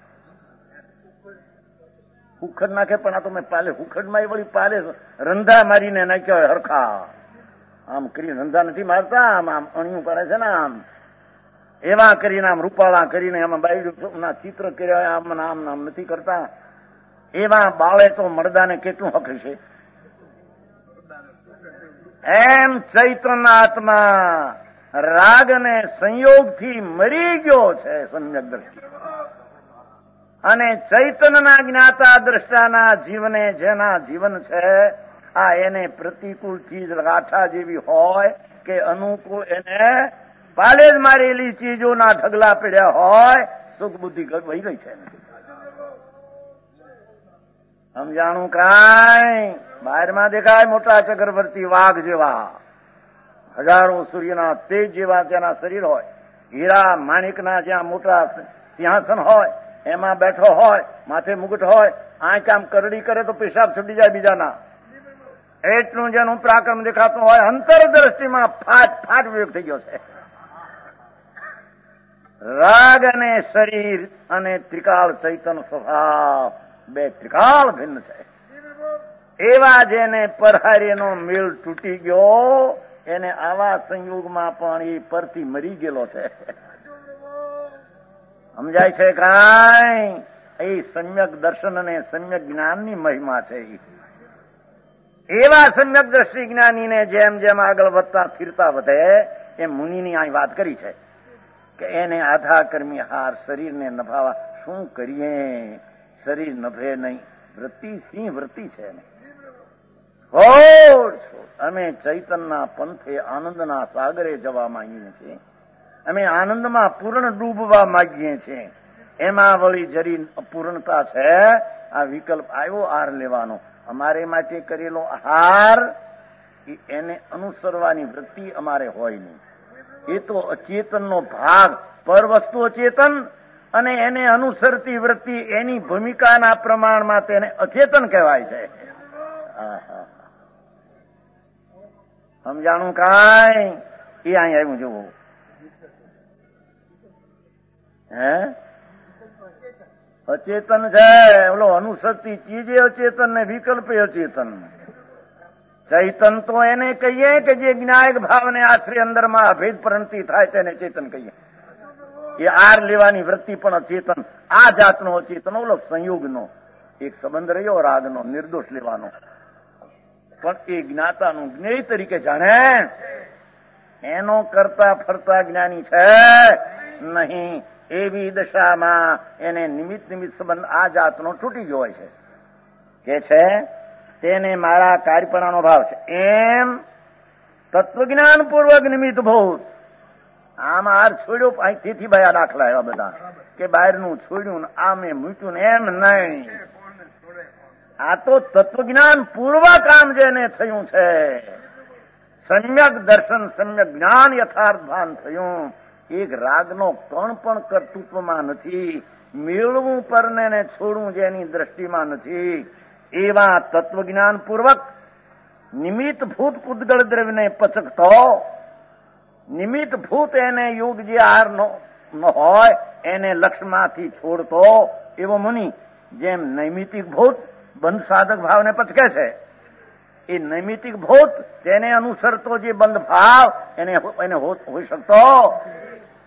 હુખડ નાખે પણ આ તો મેં પાલે હુખડમાં એ વળી પાલે રંધા મારીને નાખ્યા હોય હરખા. આમ કરીને રંધા નથી મારતા, આમ આમ અણિયું પડે છે ને, આમ એવા કરીને આમ રૂપાળા કરીને એમાં બાયડું ના ચિત્ર કર્યા આમ નામ નામ નથી કરતા. એવા બાળે તો મરદાને કેટલું હક છે. એમ ચૈતન્ય આત્મા રાગ અને સંયોગથી મરી ગયો છે સમ્યક દ્રષ્ટિ. અને ચૈતન્યના જ્ઞાતા દ્રષ્ટાના જીવને જેના જીવન છે, આ એને પ્રતિકૂળ ચીજ ગાંઠા જેવી હોય કે અનુકૂળ, એને પાલેજ મારેલી ચીજોના ઢગલા પડ્યા હોય, સુખ બુદ્ધિ વહી ગઈ છે. સમજાણું કાંઈ? બહારમાં દેખાય મોટા ચક્રવર્તી વાઘ જેવા, હજારો સૂર્યના તેજ જેવા જેના શરીર હોય, હીરા માણિકના જ્યાં મોટા સિંહાસન હોય એમાં બેઠો હોય, માથે મુગટ હોય, આંખ આમ કરડી કરે તો પેશાબ છૂટી જાય બીજાના, એટલું જેનું પરાક્રમ દેખાતું હોય, અંતર દ્રષ્ટિમાં ફાટ ફાટ વિવેક થઈ ગયો છે. રાગ અને શરીર અને ત્રિકાળ ચૈતન્ય સ્વભાવ બે ત્રિકાળ ભિન્ન છે. એવા જેને પરહારીનો મેળ તૂટી ગયો, એને આવા સંયોગમાં પણ એ પરથી મરી ગયેલો છે. સમજાય છે કાંઈ? એ સમ્યક દર્શન અને સમ્યક જ્ઞાનની મહિમા છે. એવા સમ્યક દ્રષ્ટિ જ્ઞાનીને જેમ જેમ આગળ વધતા સ્થિરતા વધે એમ મુનિની અહીં વાત કરી છે કે એને આધા કર્મી હાર, શરીરને નભાવા શું કરીએ? શરીર નભે નહીં, વૃત્તિ સિંહ વૃત્તિ છે. અમે ચૈતનના પંથે આનંદના સાગરે જવા માંગીએ છીએ, અમે આનંદમાં પૂર્ણ ડૂબવા માંગીએ છીએ. એમાં વળી જરી અપૂર્ણતા છે. આ વિકલ્પ આવ્યો આહાર લેવાનો, અમારે માટે કરેલો આહાર એને અનુસરવાની વૃત્તિ અમારે હોય નહીં. એ તો અચેતનનો ભાગ, પર વસ્તુ અચેતન અને એને અનુસરતી વૃત્તિ એની ભૂમિકાના પ્રમાણમાં તેને અચેતન કહેવાય છે. સમજાણું કાંઈ? એ અહીં આવ્યું જોવું. અચેતન છે ઓલો અનુસરતી ચીજ અચેતન ને વિકલ્પ અચેતન. ચૈતન તો એને કહીએ કે જે જ્ઞાયક ભાવને આશ્રય અંદરમાં અભેદ પ્રણતિ થાય તેને ચેતન કહીએ. એ આર લેવાની વૃત્તિ પણ અચેતન, આ જાતનો અચેતન, ઓલો સંયોગનો એક સંબંધ રહ્યો રાગનો નિર્દોષ લેવાનો, પણ એ જ્ઞાતાનું જ્ઞેય તરીકે જાણે એનો કરતા ફરતા જ્ઞાની છે નહીં. એવી દશામાં એને નિમિત્ત નિમિત્ત સંબંધ આ જાતનો તૂટી ગયો હોય છે કે છે તેને મારા કાર્યપણાનો ભાવ છે. એમ તત્વજ્ઞાન પૂર્વક નિમિત્ત ભૂત. આમાં હાર છોડ્યો, અહીંથી ભાઈ આ દાખલા એવા બધા કે બહારનું છોડ્યું ને આ મેં મૂક્યું ને, એમ નહીં. આ તો તત્વજ્ઞાન પૂર્વક કામ જેને થયું છે, સમ્યક દર્શન સમ્યક જ્ઞાન યથાર્થ ભાન થયું. એક રાગનો કણ પણ કર્તૃત્વમાં નથી, મેળવું પરને ને છોડવું જેની દ્રષ્ટિમાં નથી. એવા તત્વજ્ઞાન પૂર્વક નિમિત્ત ભૂત પૂતગળ દ્રવ્યને પચકતો, નિમિત્ત ભૂત એને યોગ જે આહાર ન હોય એને લક્ષ્યમાંથી છોડતો એવો મુનિ જેમ નૈમિતિક ભૂત બંધ સાધક ભાવને પચકે છે, એ નૈમિતિક ભૂત તેને અનુસરતો જે બંધ ભાવ એને હોઈ શકતો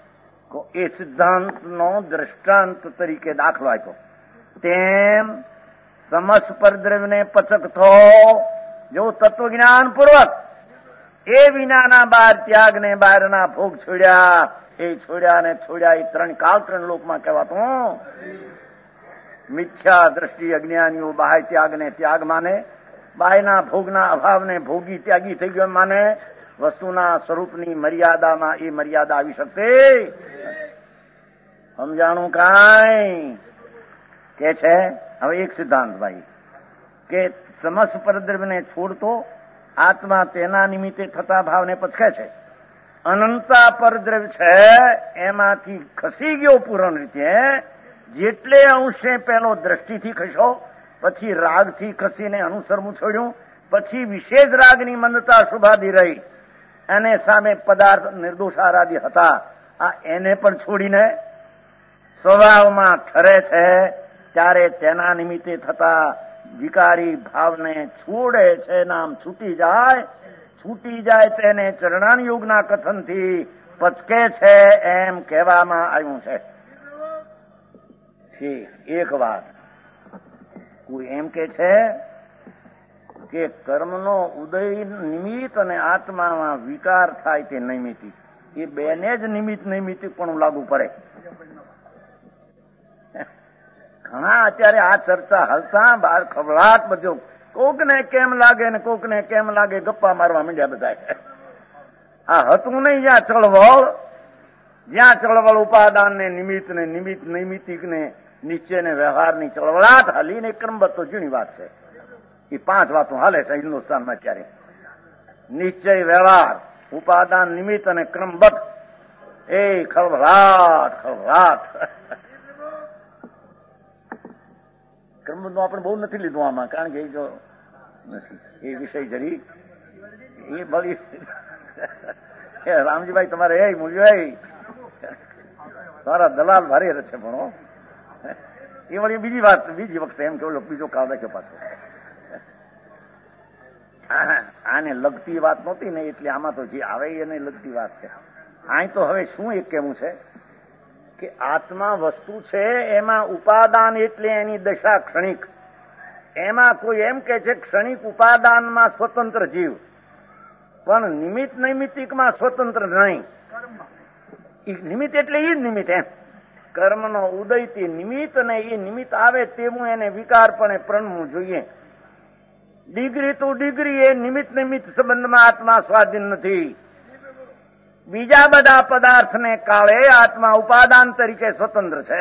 એ સિદ્ધાંતનો દ્રષ્ટાંત તરીકે દાખલો આપ્યો. તેમ સમસ્ત પરદ્રવ્યને પચકતો જો તત્વજ્ઞાન પૂર્વક એ વિનાના બાર ત્યાગને બહારના ભોગ છોડ્યા, એ છોડ્યા ને છોડ્યા એ ત્રણ લોકમાં કહેવાતું. મિથ્યા દ્રષ્ટિ અજ્ઞાનીઓ બાહ્ય ત્યાગને ત્યાગ માને, બાહ્યના ભોગના અભાવને ભોગી ત્યાગી થઈ ગયો માને. વસ્તુના સ્વરૂપની મર્યાદામાં એ મર્યાદા આવી શકતે. સમજાણું કાંઈ કે છે. હવે એક સિદ્ધાંત ભાઈ કે સમસ્ત પરદ્રવ્યને છોડતો આત્મા તેના નિમિત્તે થતા ભાવને પચકે છે. અનંતા પરદ્રવ્ય છે એમાંથી ખસી ગયો પૂર્ણ રીતે. જેટલે અંશે પેલો દ્રષ્ટિથી ખસ્યો, પછી રાગથી ખસીને અનુસરવું છોડ્યું, પછી વિશેષ રાગની મંદતા શુભાદી રહી અને સામે પદાર્થ નિર્દોષારાદી હતા. આ એને પણ છોડીને સ્વભાવમાં ઠરે છે ત્યારે તેના નિમિત્તે થતા વિકારી ભાવને છોડે છે. નામ છૂટી જાય તેને ચરણાન યોગના કથનથી પચકે છે એમ કહેવામાં આવ્યું છે. એક વાત કોઈ એમ કે છે કે કર્મનો ઉદય નિમિત્ત અને આત્મામાં વિકાર થાય તે નૈમિતિક, એ બેને જ નૈમિતિક પણ લાગુ પડે. ઘણા અત્યારે આ ચર્ચા હાલતા બહાર ખબરાટ બધો કોકને કેમ લાગે ને કોકને કેમ લાગે ગપ્પા મારવા માંડ્યા બધા. આ હતું નહીં જ્યાં ચળવળ ઉપાદાન ને નિમિત્ત ને નૈમિતિક ને નિશ્ચય ને વ્યવહારની ચળવળાટ હાલી ને ક્રમબદ્ધ તો જૂની વાત છે. એ 5 વાતો હાલે છે હિન્દુસ્તાનમાં અત્યારે. નિશ્ચય, વ્યવહાર, ઉપાદાન, નિમિત્ત અને ક્રમબદ્ધ. એ ખળભળાટ ક્રમબદ્ધ નું આપણે બહુ નથી લીધું આમાં, કારણ કે જો નથી એ વિષય જરી એ ભળી. રામજીભાઈ તમારે એ મૂલ્યો તમારા દલાલ ભારે છે પણ એ વળી બીજી વખતે એમ કેવું બીજો કાળ રાખ્યો પાછો. આને લગતી વાત નહોતી ને એટલે આમાં તો જે આવે એને લગતી વાત છે. અહીં તો હવે શું એક કહેવું છે કે આત્મા વસ્તુ છે એમાં ઉપાદાન એટલે એની દશા ક્ષણિક. એમાં કોઈ એમ કે છે ક્ષણિક ઉપાદાનમાં સ્વતંત્ર જીવ, પણ નિમિત્ત નૈમિતિકમાં સ્વતંત્ર નહીં. નિમિત્ત એટલે એ જ નિમિત્ત એમ. કર્મનો ઉદય તે નિમિત્ત ને એ નિમિત્ત આવે તેવું એને વિકારપણે પ્રણવું જોઈએ. ડિગ્રી તો ડિગ્રી એ નિમિત્ત સંબંધમાં આત્મા સ્વાધીન નથી. બીજા બધા પદાર્થને કાળે આત્મા ઉપાદાન તરીકે સ્વતંત્ર છે.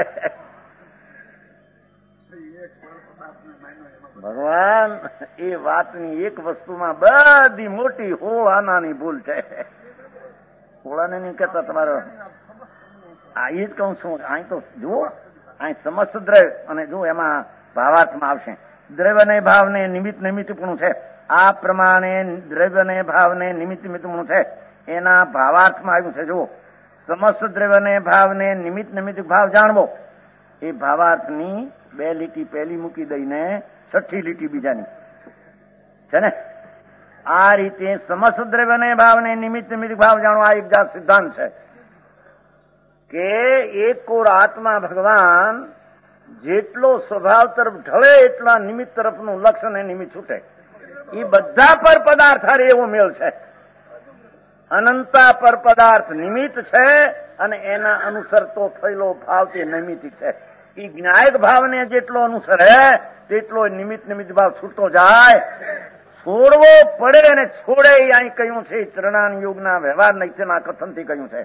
ભગવાન એ વાતની એક વસ્તુમાં બધી મોટી હોળ આનાની ભૂલ છે. હોળાને નહીં કહેતા તમારો આ એ જ કહું છું. અહીં તો જુઓ, અહીં સમસ્ત દ્રવ્ય અને જો એમાં ભાવાર્થમાં આવશે દ્રવ્યને ભાવને નિમિત્ત નૈમિતિકપણું છે. આ પ્રમાણે દ્રવ્યને ભાવને નિમિત્ત નિમિત્તપણું છે એના ભાવાર્થમાં આવ્યું છે. જુઓ, સમસ્ત દ્રવ્યને ભાવને નિમિત્ત નૈમિતિક ભાવ જાણવો એ ભાવાર્થની 2 લીટી પહેલી મૂકી દઈને 6ઠી લીટી બીજાની છે ને. આ રીતે સમસ્ત દ્રવ્યને ભાવને નિમિત્ત નૈમિતિક ભાવ જાણવો આ એક જાત સિદ્ધાંત છે કે એક કોર આત્મા ભગવાન જેટલો સ્વભાવ તરફ ઢળે એટલા નિમિત્ત તરફનું લક્ષ અને નિમિત્ત છૂટે. એ બધા પર પદાર્થ હારે એવો મેળ છે. અનંતા પર પદાર્થ નિમિત્ત છે અને એના અનુસરતો થયેલો ભાવ તે નૈમિતિક છે. એ જ્ઞાયક ભાવને જેટલો અનુસરે તેટલો નિમિત્ત ભાવ છૂટતો જાય. છોડવો પડે અને છોડે એ અહીં કહ્યું છે. ચરણાન યોગના વ્યવહાર નૈત્યના કથનથી કહ્યું છે.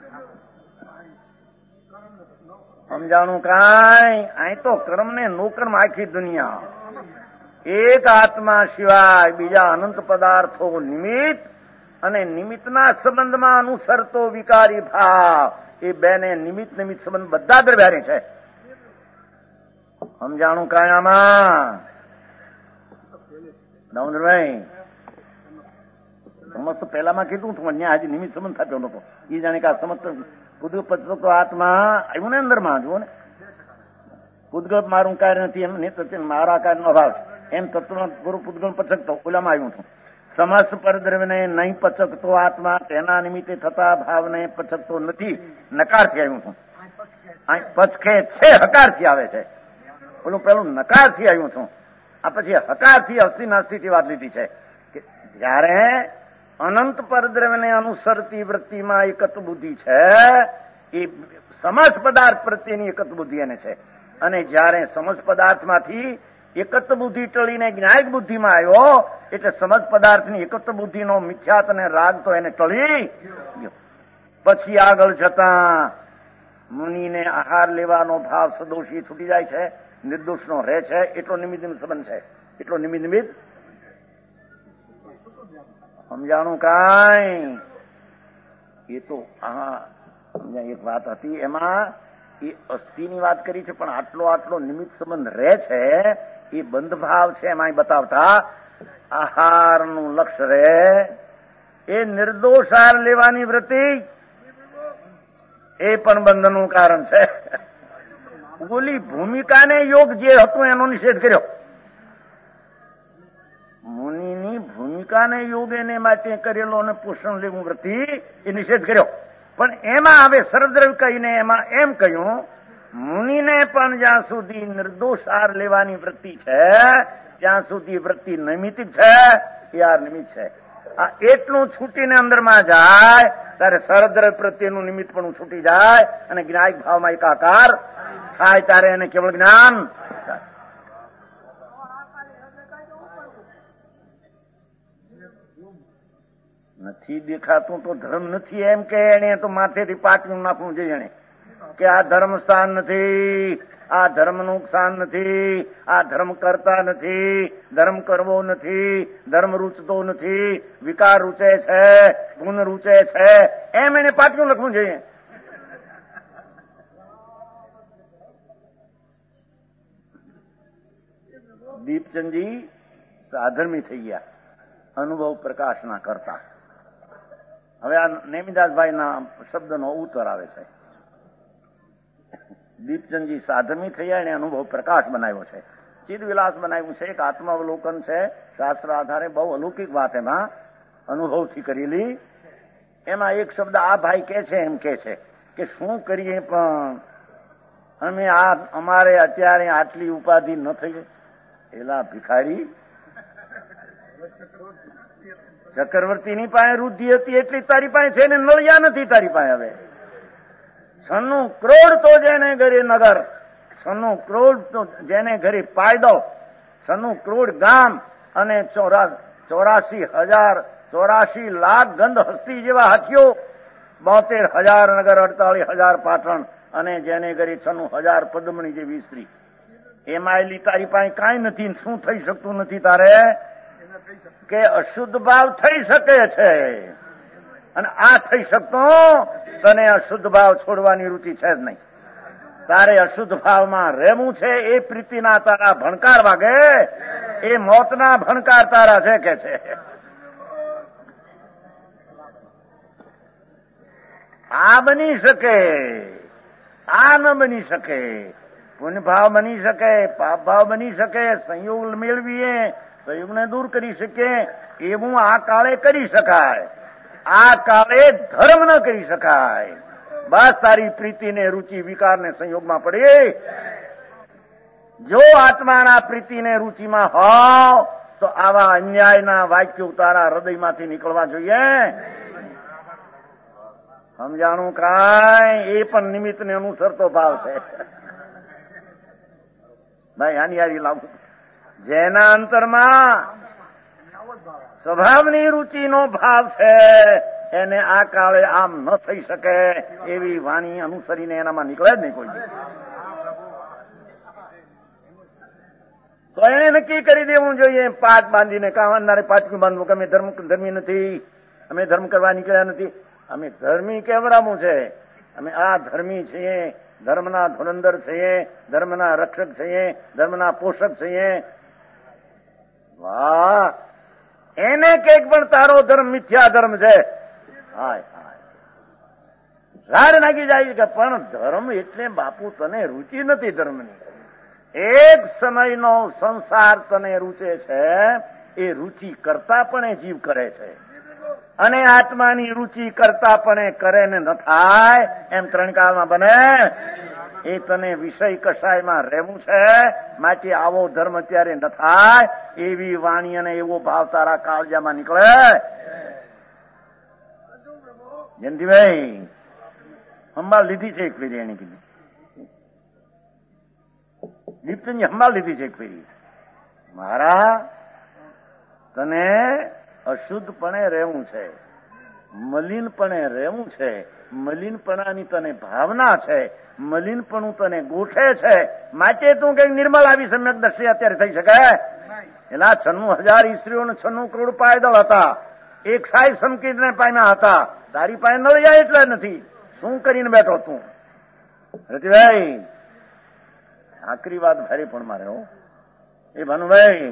સમજાણું કાંઈ? અહીં તો કર્મને નોકર્મ આખી દુનિયા. એક આત્મા સિવાય બીજા અનંત પદાર્થો નિમિત્ત અને નિમિત્તના સંબંધમાં અનુસરતો વિકારી ભાવ એ બેને નિમિત્ત સંબંધ બધા દ્રવ્યાની છે. સમજાણું કાંઈ આમાં? દામોદરભાઈ સમસ્ત પહેલામાં કીધું હતું પણ ત્યાં હજી નિમિત્ત સંબંધ થતો નતો. એ જાણે કે આ સમસ્ત પૂદગલ તો આત્મા આવ્યું ને અંદરમાં. જુઓ ને, પૂદગલ મારું કાર્ય નથી એમ મારા કાર્યનો અભાવ એમ તત્વ પૂરું પૂદગલ પછકતો ઓલામાં આવ્યું હતું. સમસ્ત પરદ્રવ્યને નહીં પચકતો આત્મા તેના નિમિત્તે થતા ભાવને પચકતો નથી. નકારથી આવ્યું છું. પચકે છે હકારથી આવે છે. ઓલું પેલું નકારથી આવ્યું છું. આ પછી હકારથી અસ્થિ નાસ્તિથી વાત લીધી છે કે જયારે અનંત પરદ્રવ્યને અનુસરતી વૃત્તિમાં એકત્વ બુદ્ધિ છે એ સમસ્ત પદાર્થ પ્રત્યેની એકત્વ બુદ્ધિ એને છે. અને જયારે સમસ્ત પદાર્થમાંથી એકત્વ બુદ્ધિ ટળીને જ્ઞાયક બુદ્ધિમાં આવ્યો એટલે સમજ પદાર્થની એકત્વ બુદ્ધિનો મિથ્યાત અને રાગ તો એને ટળી ગયો. પછી આગળ જતા મુનિને આહાર લેવાનો ભાવ સદોષી છૂટી જાય છે, નિર્દોષનો રહે છે. એટલો નિમિત્ત સંબંધ છે. એટલો નિમિત્ત સમજાણું કાંઈ? એ તો એક વાત હતી એમાં એ અસ્થિની વાત કરી છે, પણ આટલો નિમિત્ત સંબંધ રહે છે એ બંધ ભાવ છે એમાં બતાવતા આહારનું લક્ષ્ય રહે એ નિર્દોષ આહાર લેવાની વૃત્તિ એ પણ બંધનું કારણ છે. ઓલી ભૂમિકાને યોગ જે હતું એનો નિષેધ કર્યો. મુનિની ભૂમિકાને યોગ એને માટે કરેલો અને પોષણ લેવું વૃત્તિ એ નિષેધ કર્યો. પણ એમાં હવે સરદ્રવ્ય કહીને એમાં એમ કહ્યું મુનિને પણ જ્યાં સુધી નિર્દોષ આહાર લેવાની વૃત્તિ છે ત્યાં સુધી વૃત્તિ નૈમિતિક છે એ આ નિમિત્ત છે. આ એટલું છૂટીને અંદરમાં જાય ત્યારે સરદ્રવ્ય પ્રત્યેનું નિમિત્ત પણ છૂટી જાય અને જ્ઞાયક ભાવમાં એકાકાર થાય ત્યારે એને કેવળ જ્ઞાન નથી દેખાતું તો ધર્મ નથી એમ કે એને તો માથેથી પાટિયું નાખવું જોઈએ એને કે આ ધર્મ સ્થાન નથી, આ ધર્મનું સ્થાન નથી, આ ધર્મ કરતા નથી, ધર્મ કરવો નથી, ધર્મ રૂચતો નથી, વિકાર રૂચે છે, ગુણ રૂચે છે એમ એને પાટિયું લખવું જોઈએ. દીપચંદજી સાધર્મી થઈ ગયા અનુભવ પ્રકાશના કરતા. હવે આ નેમિદાસભાઈના શબ્દનો ઉત્તર આવે છે. દીપચંદજી સાધર્મી થયા એને અનુભવ પ્રકાશ બનાવ્યો છે, ચિદવિલાસ બનાવ્યું છે, એક આત્માવલોકન છે. શાસ્ત્ર આધારે બહુ અલૌકિક વાત એમાં અનુભવથી કરેલી. એમાં એક શબ્દ આ ભાઈ કે છે એમ કે છે કે શું કરીએ પણ અમે અમારે અત્યારે આટલી ઉપાધિ ન થઈ. એલા ભિખારી, ચક્રવર્તીની પાસે રુધિ હતી એટલી તારી પાસે છે ને નળિયા નથી તારી પાસે. હવે 96 કરોડ તો જેને ઘરે નગર, 96 કરોડ તો જેને ઘરે પાયદો, 96 કરોડ ગામ અને 84 લાખ ગંધ હસ્તી જેવા હાથીઓ, 72,000 નગર, 48,000 પાટણ અને જેને ઘરે 96,000 પદ્મણી જેવી સ્ત્રી. એમાં એલી તારી પાસે કાંઈ નથી. શું થઈ શકતું નથી તારે? કે અશુદ્ધ ભાવ થઈ શકે છે અને આ થઈ શકતો તને અશુદ્ધ ભાવ છોડવાની રુચિ છે જ નહીં. તારે અશુદ્ધ ભાવમાં રહેવું છે. એ પ્રીતિના તારા ભણકાર વાગે, એ મોતના ભણકાર તારા છે કે છે. આ બની શકે, આ ન બની શકે. પુણ્ય ભાવ બની શકે, પાપ ભાવ બની શકે, સંયોગ મેળવીએ, સંયોગને દૂર કરી શકીએ એવું આ કાળે કરી શકાય. આ કાળે ધર્મ ન કરી શકાય. બસ તારી પ્રીતિને રુચિ વિકારને સંયોગમાં પડી. જો આત્માના પ્રીતિને રુચિમાં હોવ તો આવા અન્યાયના વાક્યો તારા હૃદયમાંથી નીકળવા જોઈએ. સમજાણું કાંઈ? એ પણ નિમિત્તને અનુસરતો ભાવ છે. ભાઈ આની હારી લાગુ. જેના અંતરમાં સ્વભાવની રુચિનો ભાવ છે એને આ કાળે આમ ન થઈ શકે એવી વાણી અનુસરીને એનામાં નીકળે જ નહીં કોઈ. તો એને નક્કી કરી દેવું જોઈએ પાટ બાંધીને, કાવનારે પાટકું બાંધવું કે અમે ધર્મી નથી, અમે ધર્મ કરવા નીકળ્યા નથી. અમે ધર્મી કેવડાવું છે, અમે આ ધર્મી છીએ, ધર્મના ધુરંધર છીએ, ધર્મના રક્ષક છીએ, ધર્મના પોષક છીએ. વાહ! એને કઈક પણ તારો ધર્મ મિથ્યા ધર્મ છે. હાય હાય, ઝાડ નાખી જાય કે પણ ધર્મ એટલે બાપુ તને રુચિ નથી ધર્મની. એક સમયનો સંસાર તને રૂચે છે એ રુચિ કરતાપણે જીવ કરે છે, અને આત્માની રુચિ કરતાપણે કરે ને ન થાય એમ ત્રણ કાળમાં બને. એ તને વિષય કસાયમાં રહેવું છે, માટે આવો ધર્મ અત્યારે ન થાય એવી વાણી અને એવો ભાવ તારા કાળજામાં નીકળે. જયંતિભાઈ સંભાળ લીધી છે એક ફેરી, એને કીધું દીપચંદજી સંભાળ લીધી છે એક ફેરી. મારા તને અશુદ્ધપણે રહેવું છે, મલિનપણે રહેવું છે, મલિનપણાની તને ભાવના છે, મલિનપણું તને ગોઠે છે, માટે તું કઈ નિર્મળ આવી સમ્યક દ્રષ્ટિ અત્યારે થઈ શકે? એલા 96,000 ઈસ્ત્રીઓ 96 કરોડ પાયદળ હતા, એક સાઈ સંકીર્ણ પામ્યા હતા. તારી પાસે ન જાય એટલે નથી. શું કરીને બેઠો તું? રતિભાઈ આખરી વાત ભારે પણ મારે હો. એ ભાનુભાઈ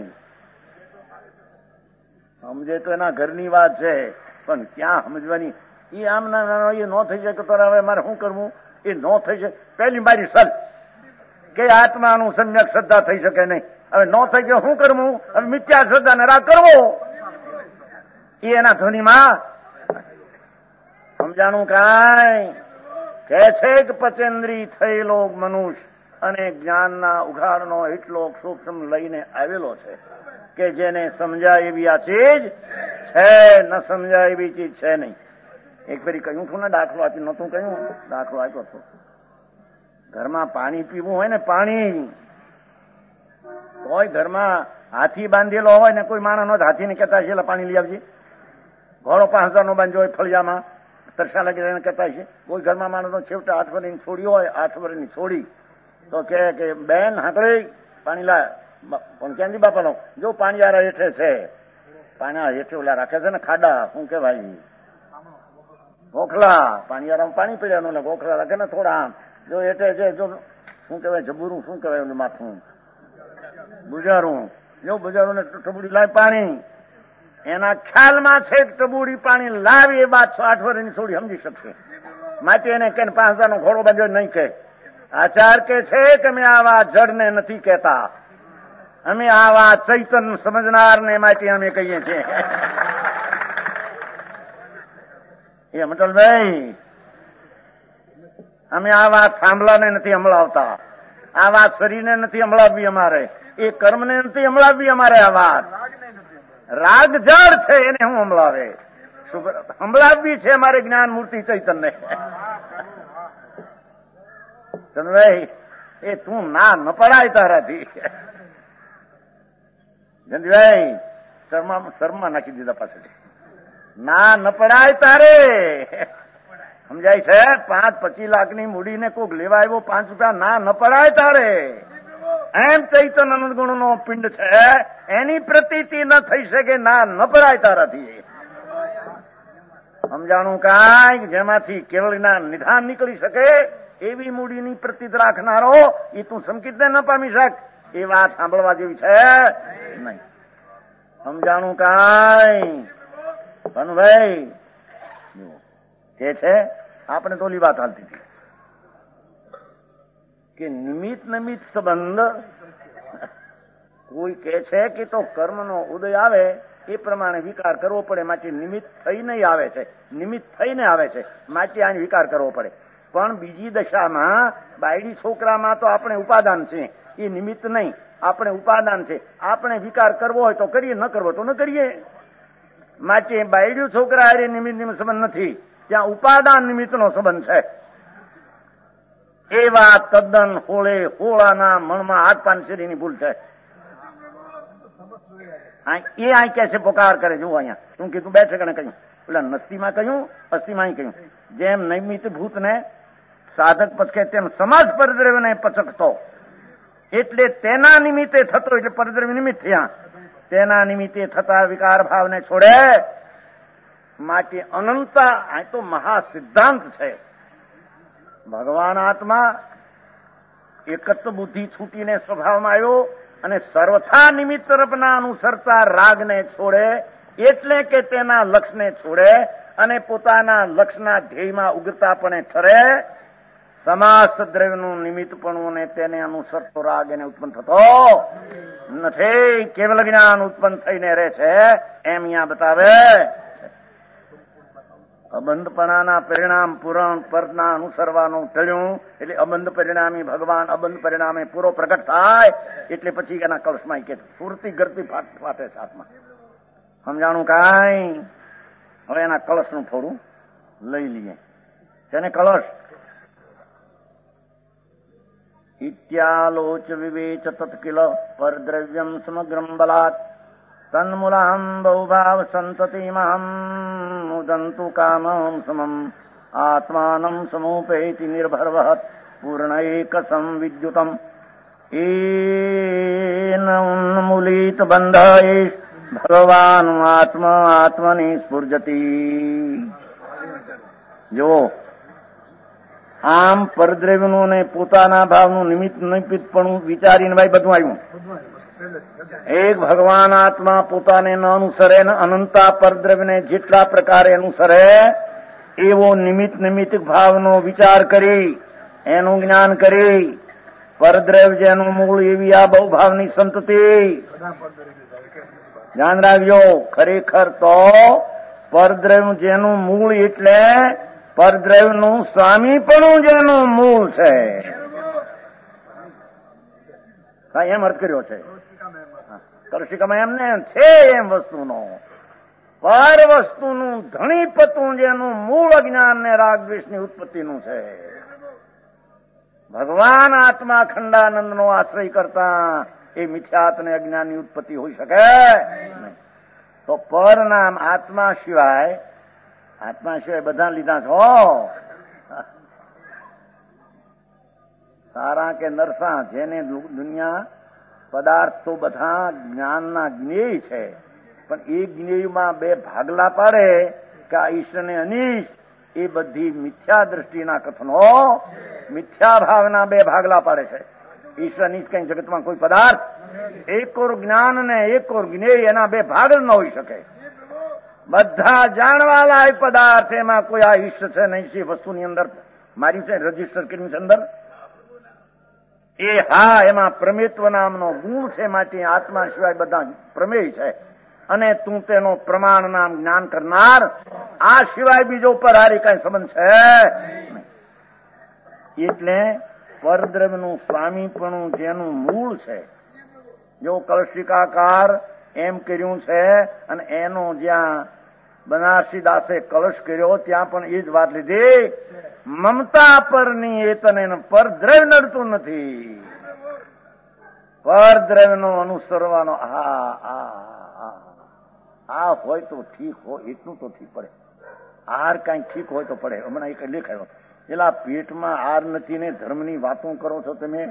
સમજે તો એના ઘરની વાત છે, પણ ક્યાં સમજવાની? એ આમ ના એ ન થઈ શકે તો હવે મારે શું કરવું? એ ન થઈ શકે. પહેલી મારી સલ કે આત્માનું સમ્યક શ્રદ્ધા થઈ શકે નહીં. હવે ન થઈ ગયો શું કરવું? હવે મિથ્યા શ્રદ્ધા ને રાગ કરવો. એ એના ધ્વનિમાં સમજાણું કાંઈ કે છે કે પચેન્દ્રી થયેલો મનુષ્ય અને જ્ઞાનના ઉઘાડનો એટલો સૂક્ષ્મ લઈને આવેલો છે કે જેને સમજાય એવી આ ચીજ છે, ન સમજાય એવી ચીજ છે નહીં. એક ફેરી કહ્યું છું ને, દાખલો આપી નતું કહ્યું? દાખલો આપ્યો હતો. ઘરમાં પાણી પીવું હોય ને, પાણી કોઈ ઘરમાં હાથી બાંધેલો હોય ને, કોઈ માણસ નો હાથીને કહેતા છે પાણી લઈ આવજે. ઘોડો 5,000 નો બાંધ્યો હોય ફળિયામાં, તરસા લાગી એને કહેતા છે. કોઈ ઘરમાં માણસનો છેવટે 8 વર્ષની છોડી હોય, 8 વર્ષની છોડી, તો કે બેન હાકડી પાણી લાય. પણ ક્યાંથી બાપાનો? જો પાણીયારા હેઠે છે, પાણી હેઠે ઓલા રાખે છે ને ખાડા, શું કેવાય, ગોખલા. પાણીયારામાં પાણી પીડ્યા એટલે ગોખલા રાખે ને થોડા આમ. જો હેઠે છે, જો શું કેવાય, જબુરું શું કેવાય એનું માથું, બુજારું. જો બુજારું ને ટબુડી લાય પાણી, એના ખ્યાલમાં છે ટબુડી પાણી લાવી એ બાદ 8 વર્ષની છોડી સમજી શકશે. માટે એને કે 5,000 નો ઘોડો બાંધ્યો નહીં કે. આચાર કે છે કે અમે આવા જડને નથી કહેતા, અમે આવા ચૈતન્ય સમજનારને માટે અમે કહીએ છીએ. એ મટલભાઈ અમે આ વાત થાંભલાને નથી સંભળાવતા, આ વાત શરીરને નથી સંભળાવવી અમારે, એ કર્મને નથી સંભળાવવી અમારે. આ વાત રાગ જળ છે એને હું સંભળાવે, સંભળાવવી છે અમારે જ્ઞાન મૂર્તિ ચૈતન્ય. ચંદ્રભાઈ એ તું ના ન પડાય તારાથી. જયંતિભાઈ શર્મા નાખી દીધા પાછળ. ના ન પડાય તારે, સમજાય છે? 5-25 લાખની મૂડીને કોક લેવા આવ્યો 5 રૂપિયા, ના ન પડાય તારે. એમ ચૈતન્ય અનંત ગુણનો પિંડ છે, એની પ્રતીતિ ન થઈ શકે, ના ન પડાય તારાથી. સમજાણું કાંઈ? જેમાંથી કેવળના નિધાન નીકળી શકે એવી મૂડીની પ્રતીત રાખનારો એ તું સંકિતને ન પામી શક. એ વાત સાંભળવા જેવી છે નહીં. સમજાણું કાંઈ? ભાનુભાઈ કે છે આપણે તો ઓલી વાત હાલતી હતી કે નિમિત્ત સંબંધ કોઈ કે છે કે તો કર્મનો ઉદય આવે એ પ્રમાણે વિકાર કરવો પડે, માટે નિમિત્ત થઈને આવે છે, નિમિત્ત થઈને આવે છે, માટે આને વિકાર કરવો પડે. પણ બીજી દશામાં બાયડી છોકરામાં તો આપણે ઉપાદાન છે, એ નિમિત્ત નહીં, આપણે ઉપાદાન છે. આપણે વિકાર કરવો હોય તો કરીએ, ન કરવો તો ન કરીએ. માટે બાયડ્યું છોકરા હારે નિમિત્ત સંબંધ નથી, ત્યાં ઉપાદાન નિમિત્તનો સંબંધ છે. એ વાત તદ્દન હોળાના મનમાં હાથ પાનશેરીની ભૂલ છે. એ આ કે છે પોકાર કરે. જુઓ અહીંયા શું કીધું, 2 ઠેકાણે કહ્યું, પેલા નસ્તીમાં કહ્યું, અસ્થિમાં કહ્યું. જેમ નૈમિત ભૂતને સાધક પચકે તેમ સમાજ પરદ્રવ્યને પચકતો, એટલે તેના નિમિત્તે થતો, એટલે પરદ્રવ્ય નિમિત્ત થયા, તેના નિમિત્તે થતા વિકાર ભાવને છોડે. માટે અનંતા આ તો મહાસિદ્ધાંત છે. ભગવાન આત્મા એકત્વ બુદ્ધિ છૂટીને સ્વભાવમાં આવ્યો અને સર્વથા નિમિત્ત તરફના અનુસરતા રાગને છોડે, એટલે કે તેના લક્ષને છોડે અને પોતાના લક્ષના ધ્યેયમાં ઉગતાપણે ઠરે. સમાસ દ્રવ્યનું નિમિત્તપણું અને તેને અનુસરતો રાગ એને ઉત્પન્ન થતો નથી. કેવલ જ્ઞાન ઉત્પન્ન થઈને રહે છે એમ અહીંયા બતાવે. અબંધપણાના પરિણામ પુરાણ પરના અનુસરવાનું ટળ્યું એટલે અબંધ પરિણામી ભગવાન અબંધ પરિણામે પૂરો પ્રગટ થાય એટલે પછી એના કળશમાં કે સુરતી ગરતી ફાટે છે હાથમાં. સમજાણું કાંઈ? હવે એના કળશનું થોડું લઈ લઈએ. છે ને કળશ? ઇત્યાલોચ વિવેચ તત્કિલ પરદ્રવ્યમ સમગ્રમ બલાત તન્મૂલાહમ બહુભાવ સંતતિમહમ મુદંતુ કામમ સમમ આત્માનમ સમુપેતિ નિર્ભરવહત પૂર્ણૈક સંવિદ્યુતમ એન ઉન્મૂલિત બંધ ભગવાન આત્મા આત્મની સ્ફુર્જતી. જો આમ પરદ્રવ્યનું અને પોતાના ભાવનું નિમિત્તપણું વિચારીને ભાઈ બધું આવ્યું. એક ભગવાન આત્મા પોતાને ન અનુસરે ને અનંતા પરદ્રવ્યને જેટલા પ્રકારે અનુસરે એવો નિમિત્ત ભાવનો વિચાર કરી એનું જ્ઞાન કરી પરદ્રવ્ય જેનું મૂળ એવી આ બહુ ભાવની સંતતિ. ધ્યાન રાખજો, ખરેખર તો પરદ્રવ્ય જેનું મૂળ એટલે પરદ્રવ્યનું સ્વામીપણું જેનું મૂળ છે. એમ અર્થ કર્યો છે. કૌશિકમાં એમને છે એમ વસ્તુનો પર વસ્તુનું ધણીપતું જેનું મૂળ અજ્ઞાન ને રાગ દ્વેષની ઉત્પત્તિનું છે. ભગવાન આત્મા ખંડાનંદનો આશ્રય કરતા એ મિથ્યાત ને અજ્ઞાનની ઉત્પત્તિ હોઈ શકે. તો પર નામ આત્મા સિવાય બધા લીધા છો. સારા કે નરસા જેને દુનિયા પદાર્થ તો બધા જ્ઞાનના જ્ઞેય છે, પણ એ જ્ઞેયમાં બે ભાગલા પાડે કે આ ઈશ્વર ને અનિષ્ટ એ બધી મિથ્યા દ્રષ્ટિના કથનો મિથ્યા ભાવના બે ભાગલા પાડે છે. ઈશ્વર નીચ કઈ જગતમાં કોઈ પદાર્થ એક ઓર જ્ઞાન ને એક ઓર જ્ઞેય એના બે ભાગ ન હોઈ શકે. બધા જાણવાલા એ પદાર્થ એમાં કોઈ આ ઈશ્વર છે નહીં છે વસ્તુની અંદર મારી છે રજીસ્ટર કર્યું છે અંદર એ હા એમાં પ્રમેત્વ નામનો ગુણ છે. માટે આત્મા સિવાય બધા પ્રમેય છે અને તું તેનો પ્રમાણ નામ જ્ઞાન કરનાર આ સિવાય બીજો પર હારી કઈ સંબંધ છે. એટલે પરદ્રવ્યનું સ્વામીપણું જેનું મૂળ છે. જો કળશિકાકાર એમ કર્યું છે અને એનો જ્યાં બનારસી દાસે કળશ કર્યો ત્યાં પણ એ જ વાત લીધી. મમતા પરની એ તને પરદ્રવ્ય નડતું નથી. પરદ્રવ્યનો અનુસરવાનો આ હોય તો ઠીક હોય એટલું તો ઠીક પડે. આહાર કઈ ઠીક હોય તો પડે. હમણાં એક લેખાયો પેલા પેટમાં આર નથી ને ધર્મની વાતો કરો છો તમે.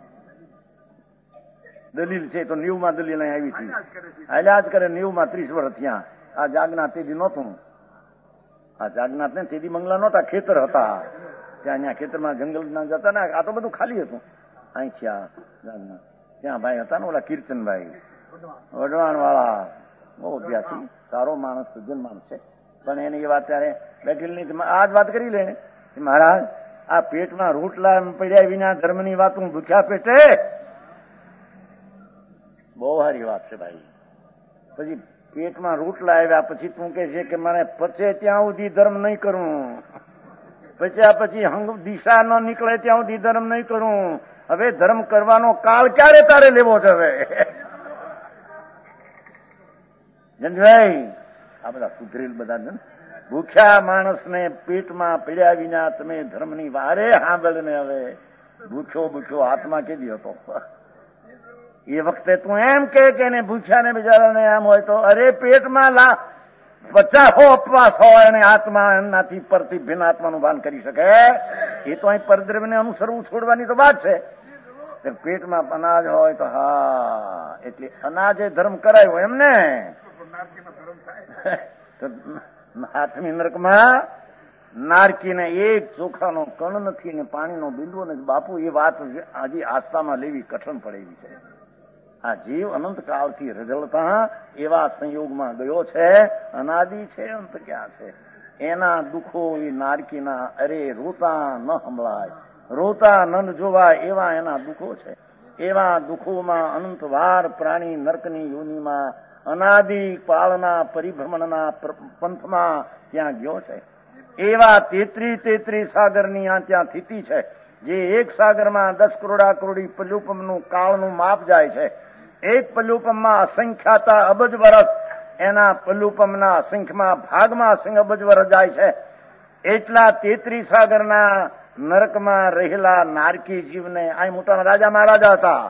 દલીલ છે તો 90 દલીલ આવી હતી. હાલ્યા જ કરે 90 30 વર્ષ થયા. આ જાગનાથ તેદી નહોતું. આ જાગનાથ ને તેદી મંગલા નહોતા, ખેતર હતા. ત્યાં ખેતરમાં જંગલ ના જતા ને આ તો બધું ખાલી હતું. અહીં થયા જાગનાથ ત્યાં ભાઈ હતા ને ઓલા કીર્તનભાઈ વઢવાણ વાળા બહુ અભ્યાસી સારો માણસ સજ્જન માણસ છે. પણ એની એ વાત ત્યારે બેઠેલી આ જ વાત કરી લે મહારાજ આ પેટમાં રોટલા પડ્યા વિના ધર્મની વાત હું ભૂખ્યા પેટે. બહુ સારી વાત છે ભાઈ. પછી પેટમાં રોટલા આવ્યા પછી તું કે છે કે મને પચે ત્યાં સુધી ધર્મ નહીં કરું, પછી દિશા ન નીકળે ત્યાં સુધી ધર્મ નહીં કરું. હવે ધર્મ કરવાનો કાળ ક્યારે તારે લેવો છે? હવે જનભાઈ આ બધા સુધરેલ બધા છે. ભૂખ્યા માણસને પેટમાં પીડ્યા વિના તમે ધર્મની વારે સાંભળ ને હવે ભૂખ્યો આત્મા કેદી હતો? એ વખતે તું એમ કે એને ભૂખ્યા ને બિચારાને એમ હોય તો અરે પેટમાં 50 અપવાસ હોય અને આત્મા એનાથી પરથી ભિન્ન આત્માનું ભાન કરી શકે. એ તો અહીં પરદ્રવ્યને અનુસરવું છોડવાની તો વાત છે. પેટમાં અનાજ હોય તો હા એટલે અનાજે ધર્મ કરાયો એમને. હાથમી નરકમાં નારકીને એક ચોખાનો કણ નથી ને પાણીનો બિંદુ નથી. બાપુ એ વાત હજી આસ્થામાં લેવી કઠણ પડે એવી છે. આ જીવ અનંત કાળથી રજળતા એવા સંયોગમાં ગયો છે. અનાદિ છે, અંત ક્યાં છે? એના દુઃખો એ નારકીના અરે રોતા ન સંભળાય. રોતા નંદ જોવા એવા એના દુઃખો છે. એવા દુઃખોમાં અનંતવાર પ્રાણી નર્કની યોનિમાં અનાદિ કાળના પરિભ્રમણના પંથમાં ત્યાં ગયો છે. એવા 33 સાગરની ત્યાં સ્થિતિ છે. જે એક સાગરમાં 10 કરોડા કરોડી પલ્યુપમનું કાળનું માપ જાય છે. એક પલ્યુપમમાં અસંખ્યાતા અબજ વર્ષ, એના પલ્યુપમના અસંખ્યમાં ભાગમાં અસંખ્ય અબજ વર્ષ જાય છે. એટલા 33 સાગરના નરકમાં રહેલા નારકી જીવને આ મોટા રાજા મહારાજા હતા.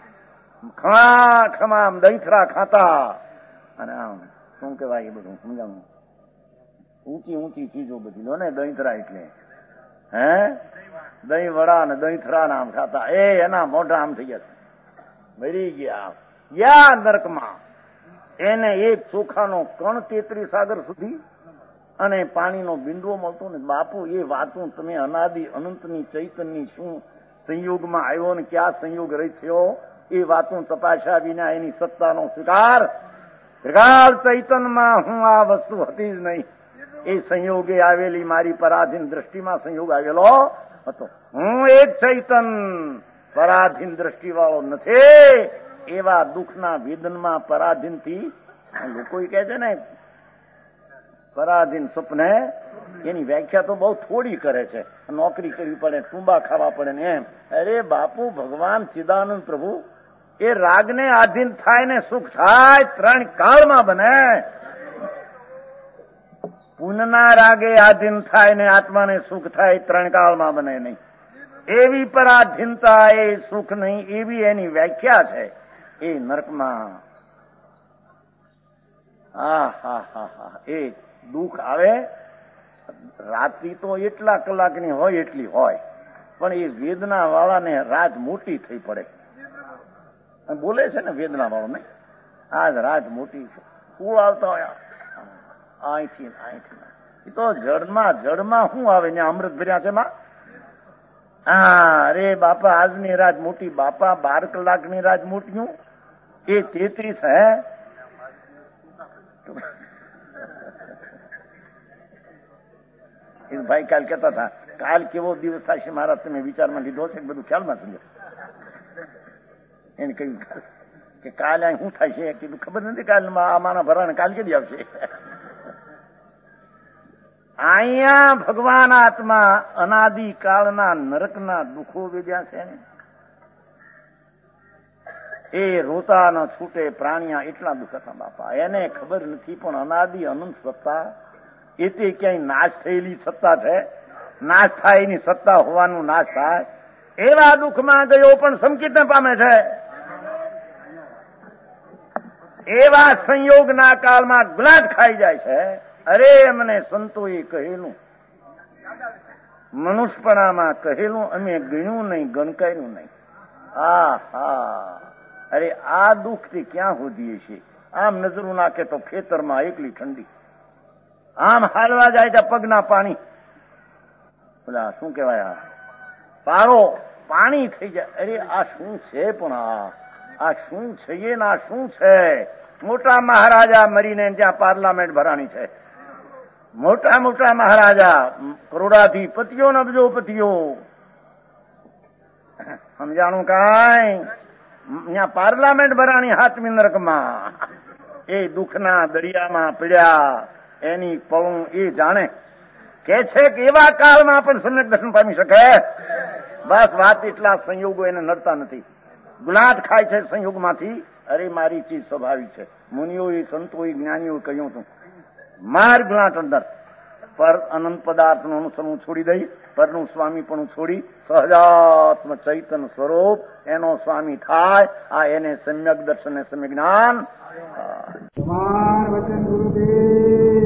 ખમા દહીંથરા ખાતા અને આમ શું કહેવાય એ બધું સમજાવું, ઊંચી ચીજો બધી લો ને. દહીંથરા એટલે દહીં વડા ને દહીંથરા નામ ખાતા. એના મોઢા આમ થઈ ગયા છે, મરી ગયા નરકમાં. એને એક ચોખાનો કણ 33 સાગર સુધી અને પાણીનો બિંદુઓ મળતો ને. બાપુ એ વાતું તમે અનાદિ અનંતની ચૈતનની શું સંયોગમાં આવ્યો ને ક્યાં સંયોગ રહી થયો એ વાતું તપાસ્યા વિના એની સત્તાનો સ્વીકાર. ત્રિકાળ ચૈતનમાં હું આ વસ્તુ હતી જ નહીં. એ સંયોગે આવેલી મારી પરાધીન દ્રષ્ટિમાં સંયોગ આવેલો હતો. હું એક ચૈતન પરાધીન દ્રષ્ટિ વાળો નથી. એવા દુઃખના વેદનમાં પરાધીનથી લોકો કહે છે ને પરાધીન સ્વપ્ને, એની વ્યાખ્યા તો બહુ થોડી કરે છે. નોકરી કરવી પડે, ટૂંબા ખાવા પડે ને એમ. અરે બાપુ, ભગવાન ચિદાનંદ પ્રભુ એ રાગને આધીન થાય ને સુખ થાય 3 કાળમાં બને. પુનના રાગે આધીન થાય ને આત્માને સુખ થાય 3 કાળમાં બને નહીં. એવી પરાધીનતા એ સુખ નહીં, એવી એની વ્યાખ્યા છે એ નરકમાં. એ દુઃખ આવે. રાત્રિ તો એટલા કલાકની હોય એટલી હોય, પણ એ વેદના વાળાને રાત મોટી થઈ પડે. બોલે છે ને વેદના વાળો ને, આજ રાત મોટી છે. શું આવતા હોય અહીંથી. એ તો જળમાં શું આવે ને અમૃત ભર્યા છે માં. અરે બાપા, આજની રાત મોટી બાપા. 12 કલાકની રાત મોટી. એ 33 હે. ભાઈ કાલ કહેતા હતા, કાલ કેવો દિવસ થશે મહારાજ, તમે વિચારમાં લીધો છે બધું ખ્યાલમાં સમજો. એને કહ્યું કે કાલે શું થશે, કીધું ખબર નથી. કાલ આમાના ભરાને કાલ કેદી આવશે. અહીંયા ભગવાન આત્મા અનાદિ કાળના નરકના દુઃખો વેદ્યા છે ને. એ રોતા ન છૂટે પ્રાણિયા એટલા દુઃખ હતા બાપા. એને ખબર નથી પણ અનાદિ અનંત સત્તા એ તે ક્યાંય નાશ થયેલી સત્તા છે. નાશ થાય એની સત્તા હોવાનું નાશ થાય. એવા દુઃખમાં ગયો પણ સંકિતને પામે છે. એવા સંયોગના કાળમાં ગુલાટ ખાઈ જાય છે. અરે મને સંતોએ કહેલું, મનુષ્યપણામાં કહેલું, અમે ગણ્યું નહીં, ગણકાર્યું નહીં. અરે આ દુઃખથી ક્યાં હોદીએ છીએ. આમ નજરું નાખે તો ખેતરમાં એકલી ઠંડી, આમ હાલવા જાય ત્યાં પગના પાણી, પેલા શું કહેવાય પારો પાણી થઈ જાય. અરે આ શું છે પણ આ શું છે ને આ શું છે. મોટા મહારાજા મરીને ત્યાં પાર્લામેન્ટ ભરાણી છે. મોટા મહારાજા, કરોડાધિપતિઓ ને અબજોપતિઓ. સમજાણું કાંઈ? ત્યાં પાર્લામેન્ટ ભરાણી હાથમી નરકમાં. એ દુઃખના દરિયામાં પીડ્યા. એની પળું એ જાણે. કે છે કે એવા કાળમાં પણ સમ્યક દર્શન પામી શકે. બસ વાત એટલા, સંયોગો એને નડતા નથી. ગુલાટ ખાય છે સંયોગમાંથી. અરે મારી ચીજ સ્વાભાવિક છે. મુનિઓએ સંતોએ જ્ઞાનીઓએ કહ્યું હતું, માર ગુલાટ અંદર. પર અનંત પદાર્થનું અનુસરવું છોડી દઈ, પરનું સ્વામી પણ છોડી સહજાત્મ ચૈતન સ્વરૂપ એનો સ્વામી થાય. આ એને સમ્યક દર્શન ને સમ્યક જ્ઞાન. વચન ગુરુદેવ